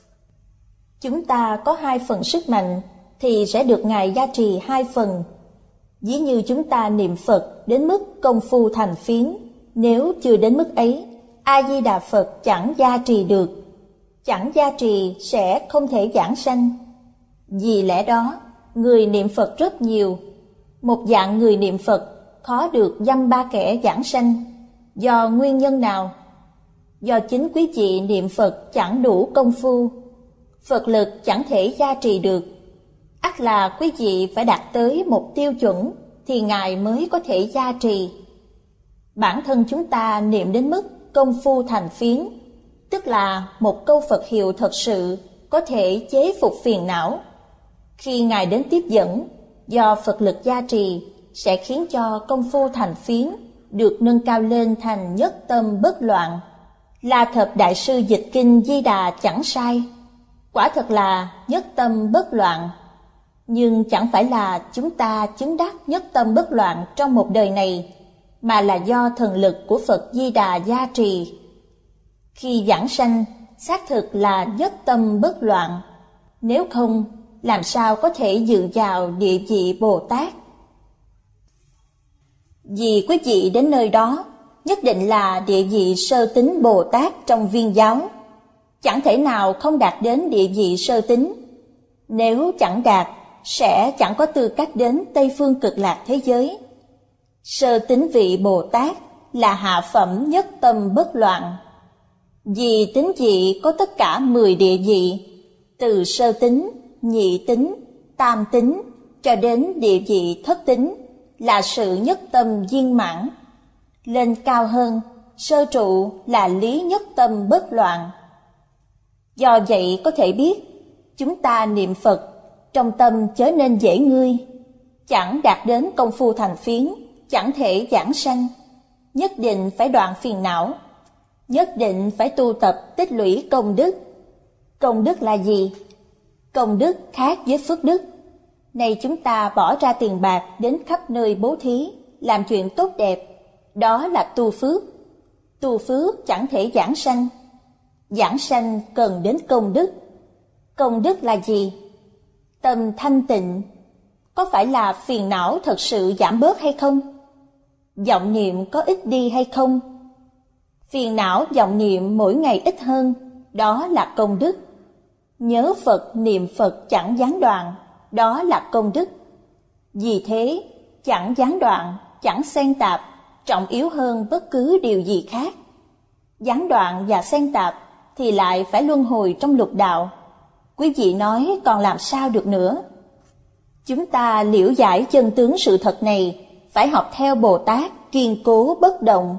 Speaker 2: Chúng ta có hai phần sức mạnh thì sẽ được Ngài gia trì hai phần. Ví như chúng ta niệm Phật đến mức công phu thành phiến, nếu chưa đến mức ấy, A-di-đà Phật chẳng gia trì được. Chẳng gia trì sẽ không thể giảng sanh. Vì lẽ đó, người niệm Phật rất nhiều. Một dạng người niệm Phật khó được dăm ba kẻ giảng sanh. Do nguyên nhân nào? Do chính quý vị niệm Phật chẳng đủ công phu, Phật lực chẳng thể gia trì được. Ắt là quý vị phải đạt tới một tiêu chuẩn thì Ngài mới có thể gia trì. Bản thân chúng ta niệm đến mức công phu thành phiến, tức là một câu Phật hiệu thật sự có thể chế phục phiền não. Khi Ngài đến tiếp dẫn, do Phật lực gia trì sẽ khiến cho công phu thành phiến được nâng cao lên thành nhất tâm bất loạn. La Thập Đại Sư dịch kinh Di Đà chẳng sai, quả thật là nhất tâm bất loạn. Nhưng chẳng phải là chúng ta chứng đắc nhất tâm bất loạn trong một đời này, mà là do thần lực của Phật Di Đà gia trì. Khi giảng sanh, xác thực là nhất tâm bất loạn. Nếu không, làm sao có thể dự vào địa vị Bồ Tát? Vì quý vị đến nơi đó, nhất định là địa vị sơ tín Bồ Tát trong Viên giáo, chẳng thể nào không đạt đến địa vị sơ tín. Nếu chẳng đạt, sẽ chẳng có tư cách đến Tây Phương Cực Lạc thế giới. Sơ tín vị Bồ Tát là hạ phẩm nhất tâm bất loạn. Vì tín vị có tất cả mười địa vị, từ sơ tín, nhị tín, tam tín cho đến địa vị thất tín là sự nhất tâm viên mãn. Lên cao hơn, sơ trụ là lý nhất tâm bất loạn. Do vậy có thể biết, chúng ta niệm Phật, trong tâm chớ nên dễ ngươi, chẳng đạt đến công phu thành phiến, chẳng thể giảng sanh. Nhất định phải đoạn phiền não, nhất định phải tu tập tích lũy công đức. Công đức là gì? Công đức khác với phước đức. Này chúng ta bỏ ra tiền bạc đến khắp nơi bố thí, làm chuyện tốt đẹp, đó là tu phước. Tu phước chẳng thể giảng sanh. Giảng sanh cần đến công đức. Công đức là gì? Tâm thanh tịnh. Có phải là phiền não thật sự giảm bớt hay không? Vọng niệm có ít đi hay không? Phiền não vọng niệm mỗi ngày ít hơn, đó là công đức. Nhớ Phật niệm Phật chẳng gián đoạn, đó là công đức. Vì thế, chẳng gián đoạn, chẳng xen tạp, trọng yếu hơn bất cứ điều gì khác. Gián đoạn và xen tạp thì lại phải luân hồi trong lục đạo. Quý vị nói còn làm sao được nữa? Chúng ta liễu giải chân tướng sự thật này, phải học theo Bồ Tát kiên cố bất động.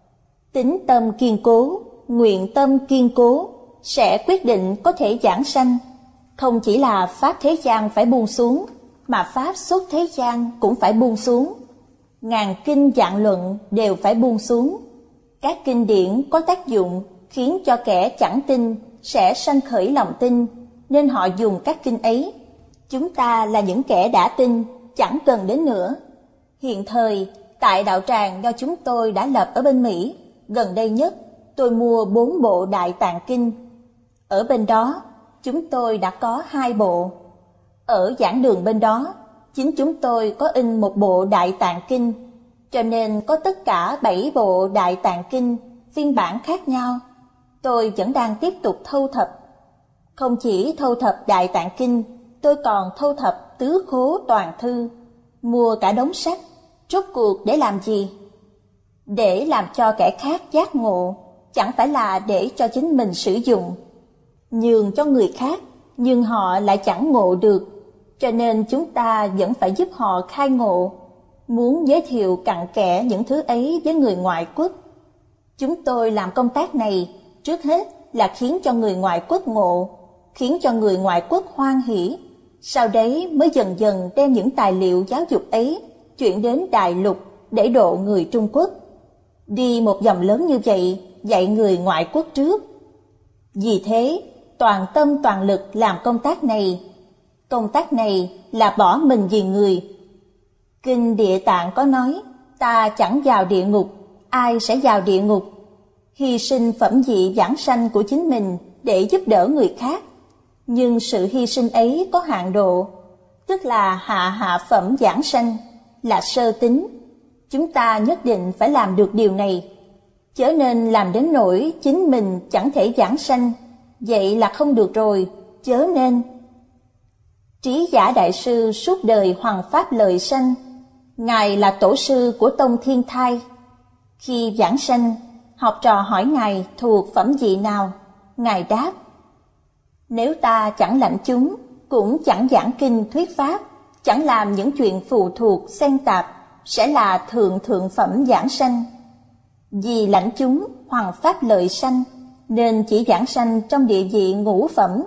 Speaker 2: Tín tâm kiên cố, nguyện tâm kiên cố sẽ quyết định có thể giảng sanh. Không chỉ là pháp thế gian phải buông xuống, mà pháp xuất thế gian cũng phải buông xuống. Ngàn kinh vạn luận đều phải buông xuống. Các kinh điển có tác dụng khiến cho kẻ chẳng tin sẽ sanh khởi lòng tin, nên họ dùng các kinh ấy. Chúng ta là những kẻ đã tin, chẳng cần đến nữa. Hiện thời, tại đạo tràng do chúng tôi đã lập ở bên Mỹ, gần đây nhất, tôi mua bốn bộ Đại Tạng Kinh. Ở bên đó, chúng tôi đã có hai bộ. Ở giảng đường bên đó, chính chúng tôi có in một bộ Đại Tạng Kinh, cho nên có tất cả bảy bộ Đại Tạng Kinh, phiên bản khác nhau. Tôi vẫn đang tiếp tục thâu thập. Không chỉ thâu thập Đại Tạng Kinh, tôi còn thâu thập Tứ Khố Toàn Thư, mua cả đống sách. Rốt cuộc để làm gì? Để làm cho kẻ khác giác ngộ, chẳng phải là để cho chính mình sử dụng. Nhường cho người khác, nhưng họ lại chẳng ngộ được, cho nên chúng ta vẫn phải giúp họ khai ngộ. Muốn giới thiệu cặn kẽ những thứ ấy với người ngoại quốc. Chúng tôi làm công tác này, trước hết là khiến cho người ngoại quốc ngộ, khiến cho người ngoại quốc hoan hỷ. Sau đấy mới dần dần đem những tài liệu giáo dục ấy chuyển đến Đại Lục để độ người Trung Quốc. Đi một vòng lớn như vậy, dạy người ngoại quốc trước. Vì thế, toàn tâm toàn lực làm công tác này. Công tác này là bỏ mình vì người. Kinh Địa Tạng có nói, ta chẳng vào địa ngục, ai sẽ vào địa ngục? Hy sinh phẩm vị giảng sanh của chính mình để giúp đỡ người khác. Nhưng sự hy sinh ấy có hạn độ, tức là hạ hạ phẩm giảng sanh, là sơ tín. Chúng ta nhất định phải làm được điều này, chớ nên làm đến nỗi chính mình chẳng thể giảng sanh, vậy là không được rồi, chớ nên. Trí Giả Đại Sư suốt đời hoằng pháp lợi sanh, Ngài là tổ sư của Tông Thiên Thai. Khi giảng sanh, học trò hỏi Ngài thuộc phẩm vị nào, Ngài đáp: nếu ta chẳng lãnh chúng, cũng chẳng giảng kinh thuyết pháp, chẳng làm những chuyện phụ thuộc xen tạp, sẽ là thượng thượng phẩm giảng sanh. Vì lãnh chúng hoằng pháp lợi sanh, nên chỉ giảng sanh trong địa vị ngũ phẩm.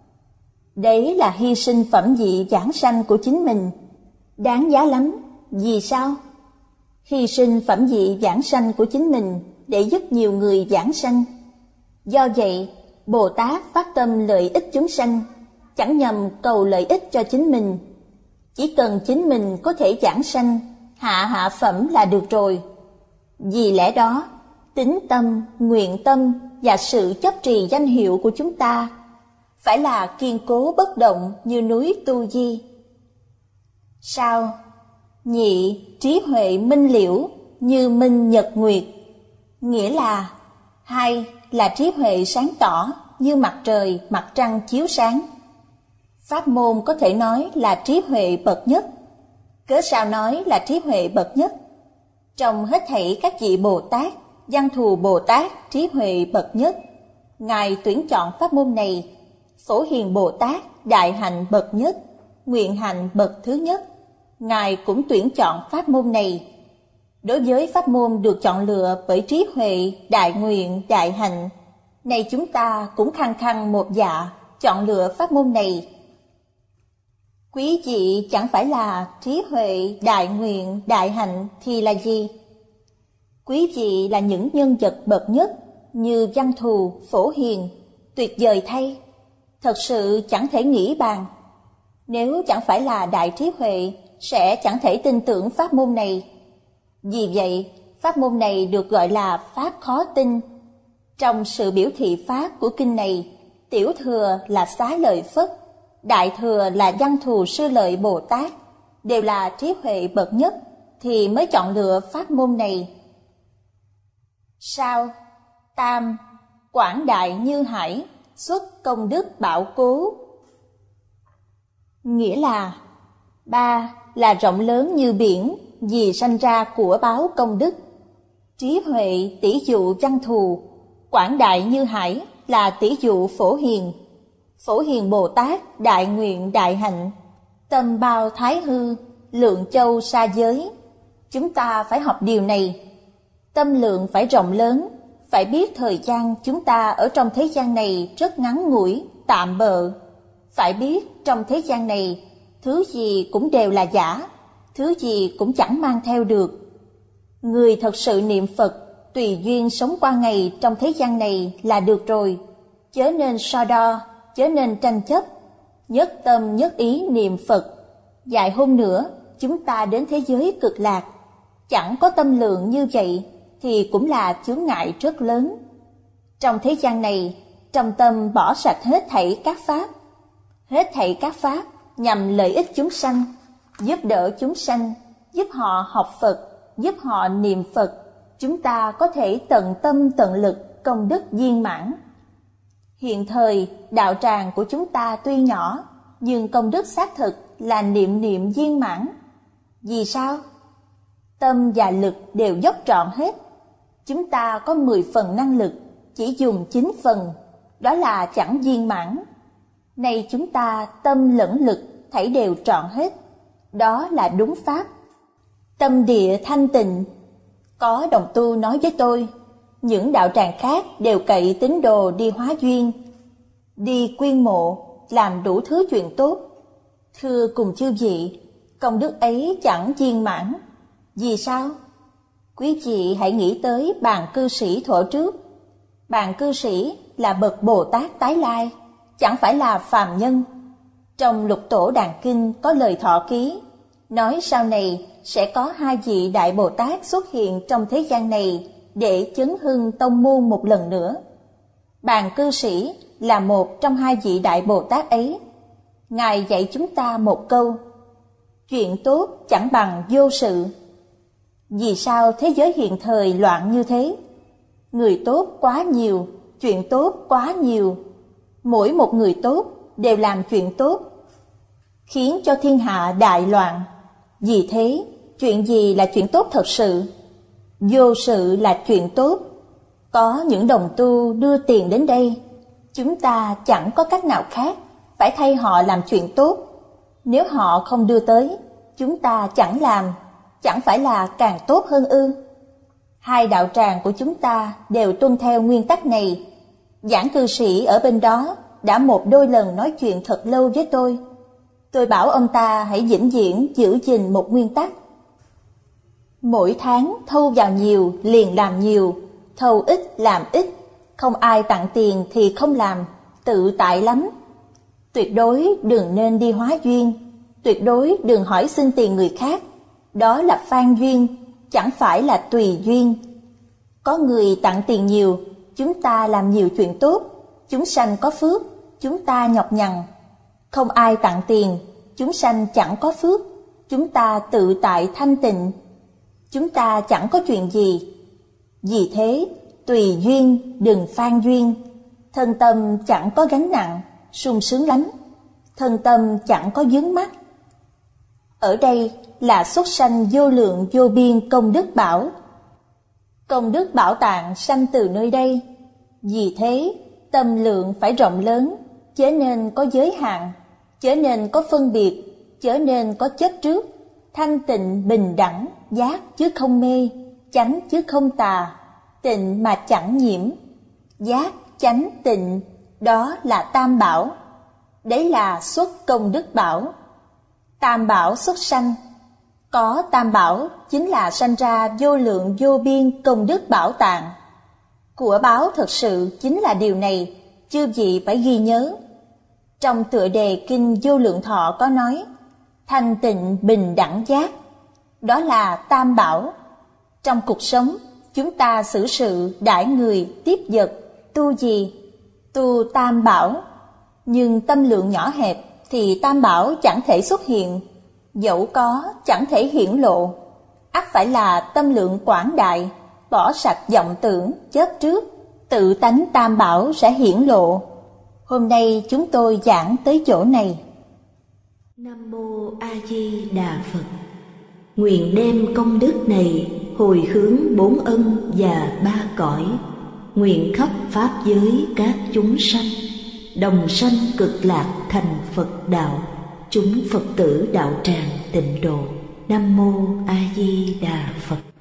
Speaker 2: Đấy là hy sinh phẩm vị giảng sanh của chính mình, đáng giá lắm. Vì sao? Hy sinh phẩm vị giảng sanh của chính mình để giúp nhiều người giảng sanh. Do vậy, Bồ Tát phát tâm lợi ích chúng sanh, chẳng nhằm cầu lợi ích cho chính mình. Chỉ cần chính mình có thể giảng sanh, hạ hạ phẩm là được rồi. Vì lẽ đó, tín tâm, nguyện tâm và sự chấp trì danh hiệu của chúng ta phải là kiên cố bất động như núi Tu Di. Sao? Nhị, trí huệ minh liễu như minh nhật nguyệt, nghĩa là hai là trí huệ sáng tỏ như mặt trời, mặt trăng chiếu sáng. Pháp môn có thể nói là trí huệ bậc nhất. Cớ sao nói là trí huệ bậc nhất? Trong hết thảy các vị Bồ Tát, Văn Thù Bồ Tát trí huệ bậc nhất, Ngài tuyển chọn pháp môn này. Phổ Hiền Bồ Tát đại hạnh bậc nhất, nguyện hạnh bậc thứ nhất, Ngài cũng tuyển chọn pháp môn này. Đối với pháp môn được chọn lựa bởi trí huệ, đại nguyện, đại hạnh, này chúng ta cũng khăng khăng một dạ chọn lựa pháp môn này. Quý vị chẳng phải là trí huệ, đại nguyện, đại hạnh thì là gì? Quý vị là những nhân vật bậc nhất như Văn Thù, Phổ Hiền, tuyệt vời thay. Thật sự chẳng thể nghĩ bàn. Nếu chẳng phải là đại trí huệ, sẽ chẳng thể tin tưởng pháp môn này. Vì vậy, pháp môn này được gọi là pháp khó tin. Trong sự biểu thị pháp của kinh này, tiểu thừa là Xá Lợi Phất, đại thừa là Văn Thù Sư Lợi Bồ Tát, đều là trí huệ bậc nhất thì mới chọn lựa pháp môn này. Sao? Tam, quảng đại như hải, xuất công đức bảo cố. Nghĩa là ba là rộng lớn như biển, vì sanh ra của báo công đức. Trí huệ tỷ dụ Văn Thù, quảng đại như hải là tỷ dụ Phổ Hiền. Phổ Hiền Bồ Tát đại nguyện đại hạnh, tâm bao thái hư, lượng châu sa giới. Chúng ta phải học điều này. Tâm lượng phải rộng lớn, phải biết thời gian chúng ta ở trong thế gian này rất ngắn ngủi, tạm bợ. Phải biết trong thế gian này, thứ gì cũng đều là giả, thứ gì cũng chẳng mang theo được. Người thật sự niệm Phật, tùy duyên sống qua ngày trong thế gian này là được rồi. Chớ nên so đo, chớ nên tranh chấp, nhất tâm nhất ý niệm Phật. Vài hôm nữa, chúng ta đến thế giới cực lạc. Chẳng có tâm lượng như vậy, thì cũng là chướng ngại rất lớn. Trong thế gian này, trong tâm bỏ sạch hết thảy các pháp. Hết thảy các pháp nhằm lợi ích chúng sanh, giúp đỡ chúng sanh, giúp họ học Phật, giúp họ niệm Phật. Chúng ta có thể tận tâm tận lực, công đức viên mãn. Hiện thời, đạo tràng của chúng ta tuy nhỏ, nhưng công đức xác thực là niệm niệm viên mãn. Vì sao? Tâm và lực đều dốc trọn hết. Chúng ta có mười phần năng lực, chỉ dùng chín phần, đó là chẳng viên mãn. Nay chúng ta tâm lẫn lực thảy đều trọn hết, đó là đúng pháp. Tâm địa thanh tịnh. Có đồng tu nói với tôi, những đạo tràng khác đều cậy tín đồ đi hóa duyên, đi quyên mộ, làm đủ thứ chuyện tốt. Thưa cùng chư vị, công đức ấy chẳng viên mãn. Vì sao? Quý vị hãy nghĩ tới bàn cư sĩ thuở trước. Bàn cư sĩ là bậc Bồ Tát tái lai, chẳng phải là phàm nhân. Trong Lục Tổ Đàn Kinh có lời thọ ký, nói sau này sẽ có hai vị Đại Bồ Tát xuất hiện trong thế gian này để chấn hưng tông môn một lần nữa. Bàn cư sĩ là một trong hai vị Đại Bồ Tát ấy. Ngài dạy chúng ta một câu: chuyện tốt chẳng bằng vô sự. Vì sao thế giới hiện thời loạn như thế? Người tốt quá nhiều, chuyện tốt quá nhiều. Mỗi một người tốt đều làm chuyện tốt, khiến cho thiên hạ đại loạn. Vì thế, chuyện gì là chuyện tốt thật sự? Vô sự là chuyện tốt. Có những đồng tu đưa tiền đến đây, chúng ta chẳng có cách nào khác, phải thay họ làm chuyện tốt. Nếu họ không đưa tới, chúng ta chẳng làm, chẳng phải là càng tốt hơn ư? Hai đạo tràng của chúng ta đều tuân theo nguyên tắc này. Giảng cư sĩ ở bên đó đã một đôi lần nói chuyện thật lâu với tôi. Tôi bảo ông ta hãy vĩnh viễn giữ gìn một nguyên tắc. Mỗi tháng thâu vào nhiều liền làm nhiều, thâu ít làm ít, không ai tặng tiền thì không làm, tự tại lắm. Tuyệt đối đừng nên đi hóa duyên, tuyệt đối đừng hỏi xin tiền người khác, đó là phan duyên, chẳng phải là tùy duyên. Có người tặng tiền nhiều, chúng ta làm nhiều chuyện tốt, chúng sanh có phước, chúng ta nhọc nhằn. Không ai tặng tiền, chúng sanh chẳng có phước, chúng ta tự tại thanh tịnh. Chúng ta chẳng có chuyện gì. Vì thế, tùy duyên đừng phan duyên. Thân tâm chẳng có gánh nặng, sung sướng lắm. Thân tâm chẳng có vướng mắc. Ở đây là xuất sanh vô lượng vô biên công đức bảo. Công đức bảo tạng sanh từ nơi đây. Vì thế, tâm lượng phải rộng lớn, chớ nên có giới hạn, chớ nên có phân biệt, chớ nên có chấp trước. Thanh tịnh bình đẳng, giác chứ không mê, chánh chứ không tà, tịnh mà chẳng nhiễm. Giác, chánh, tịnh, đó là tam bảo. Đấy là xuất công đức bảo. Tam bảo xuất sanh. Có tam bảo chính là sanh ra vô lượng vô biên công đức bảo tạng. Của báo thật sự chính là điều này, chư vị phải ghi nhớ. Trong tựa đề Kinh Vô Lượng Thọ có nói, thanh tịnh bình đẳng giác, đó là tam bảo. Trong cuộc sống, chúng ta xử sự đãi người tiếp vật, tu gì? Tu tam bảo. Nhưng tâm lượng nhỏ hẹp thì tam bảo chẳng thể xuất hiện, dẫu có chẳng thể hiển lộ. Ắt phải là tâm lượng quảng đại, bỏ sạch vọng tưởng chấp trước, tự tánh tam bảo sẽ hiển lộ. Hôm nay chúng tôi giảng tới chỗ này.
Speaker 1: Nam Mô A Di Đà Phật. Nguyện đem công đức này hồi hướng bốn ân và ba cõi, nguyện khắp pháp giới các chúng sanh đồng sanh cực lạc thành Phật đạo, chúng Phật tử đạo tràng tịnh độ. Nam Mô A Di Đà Phật.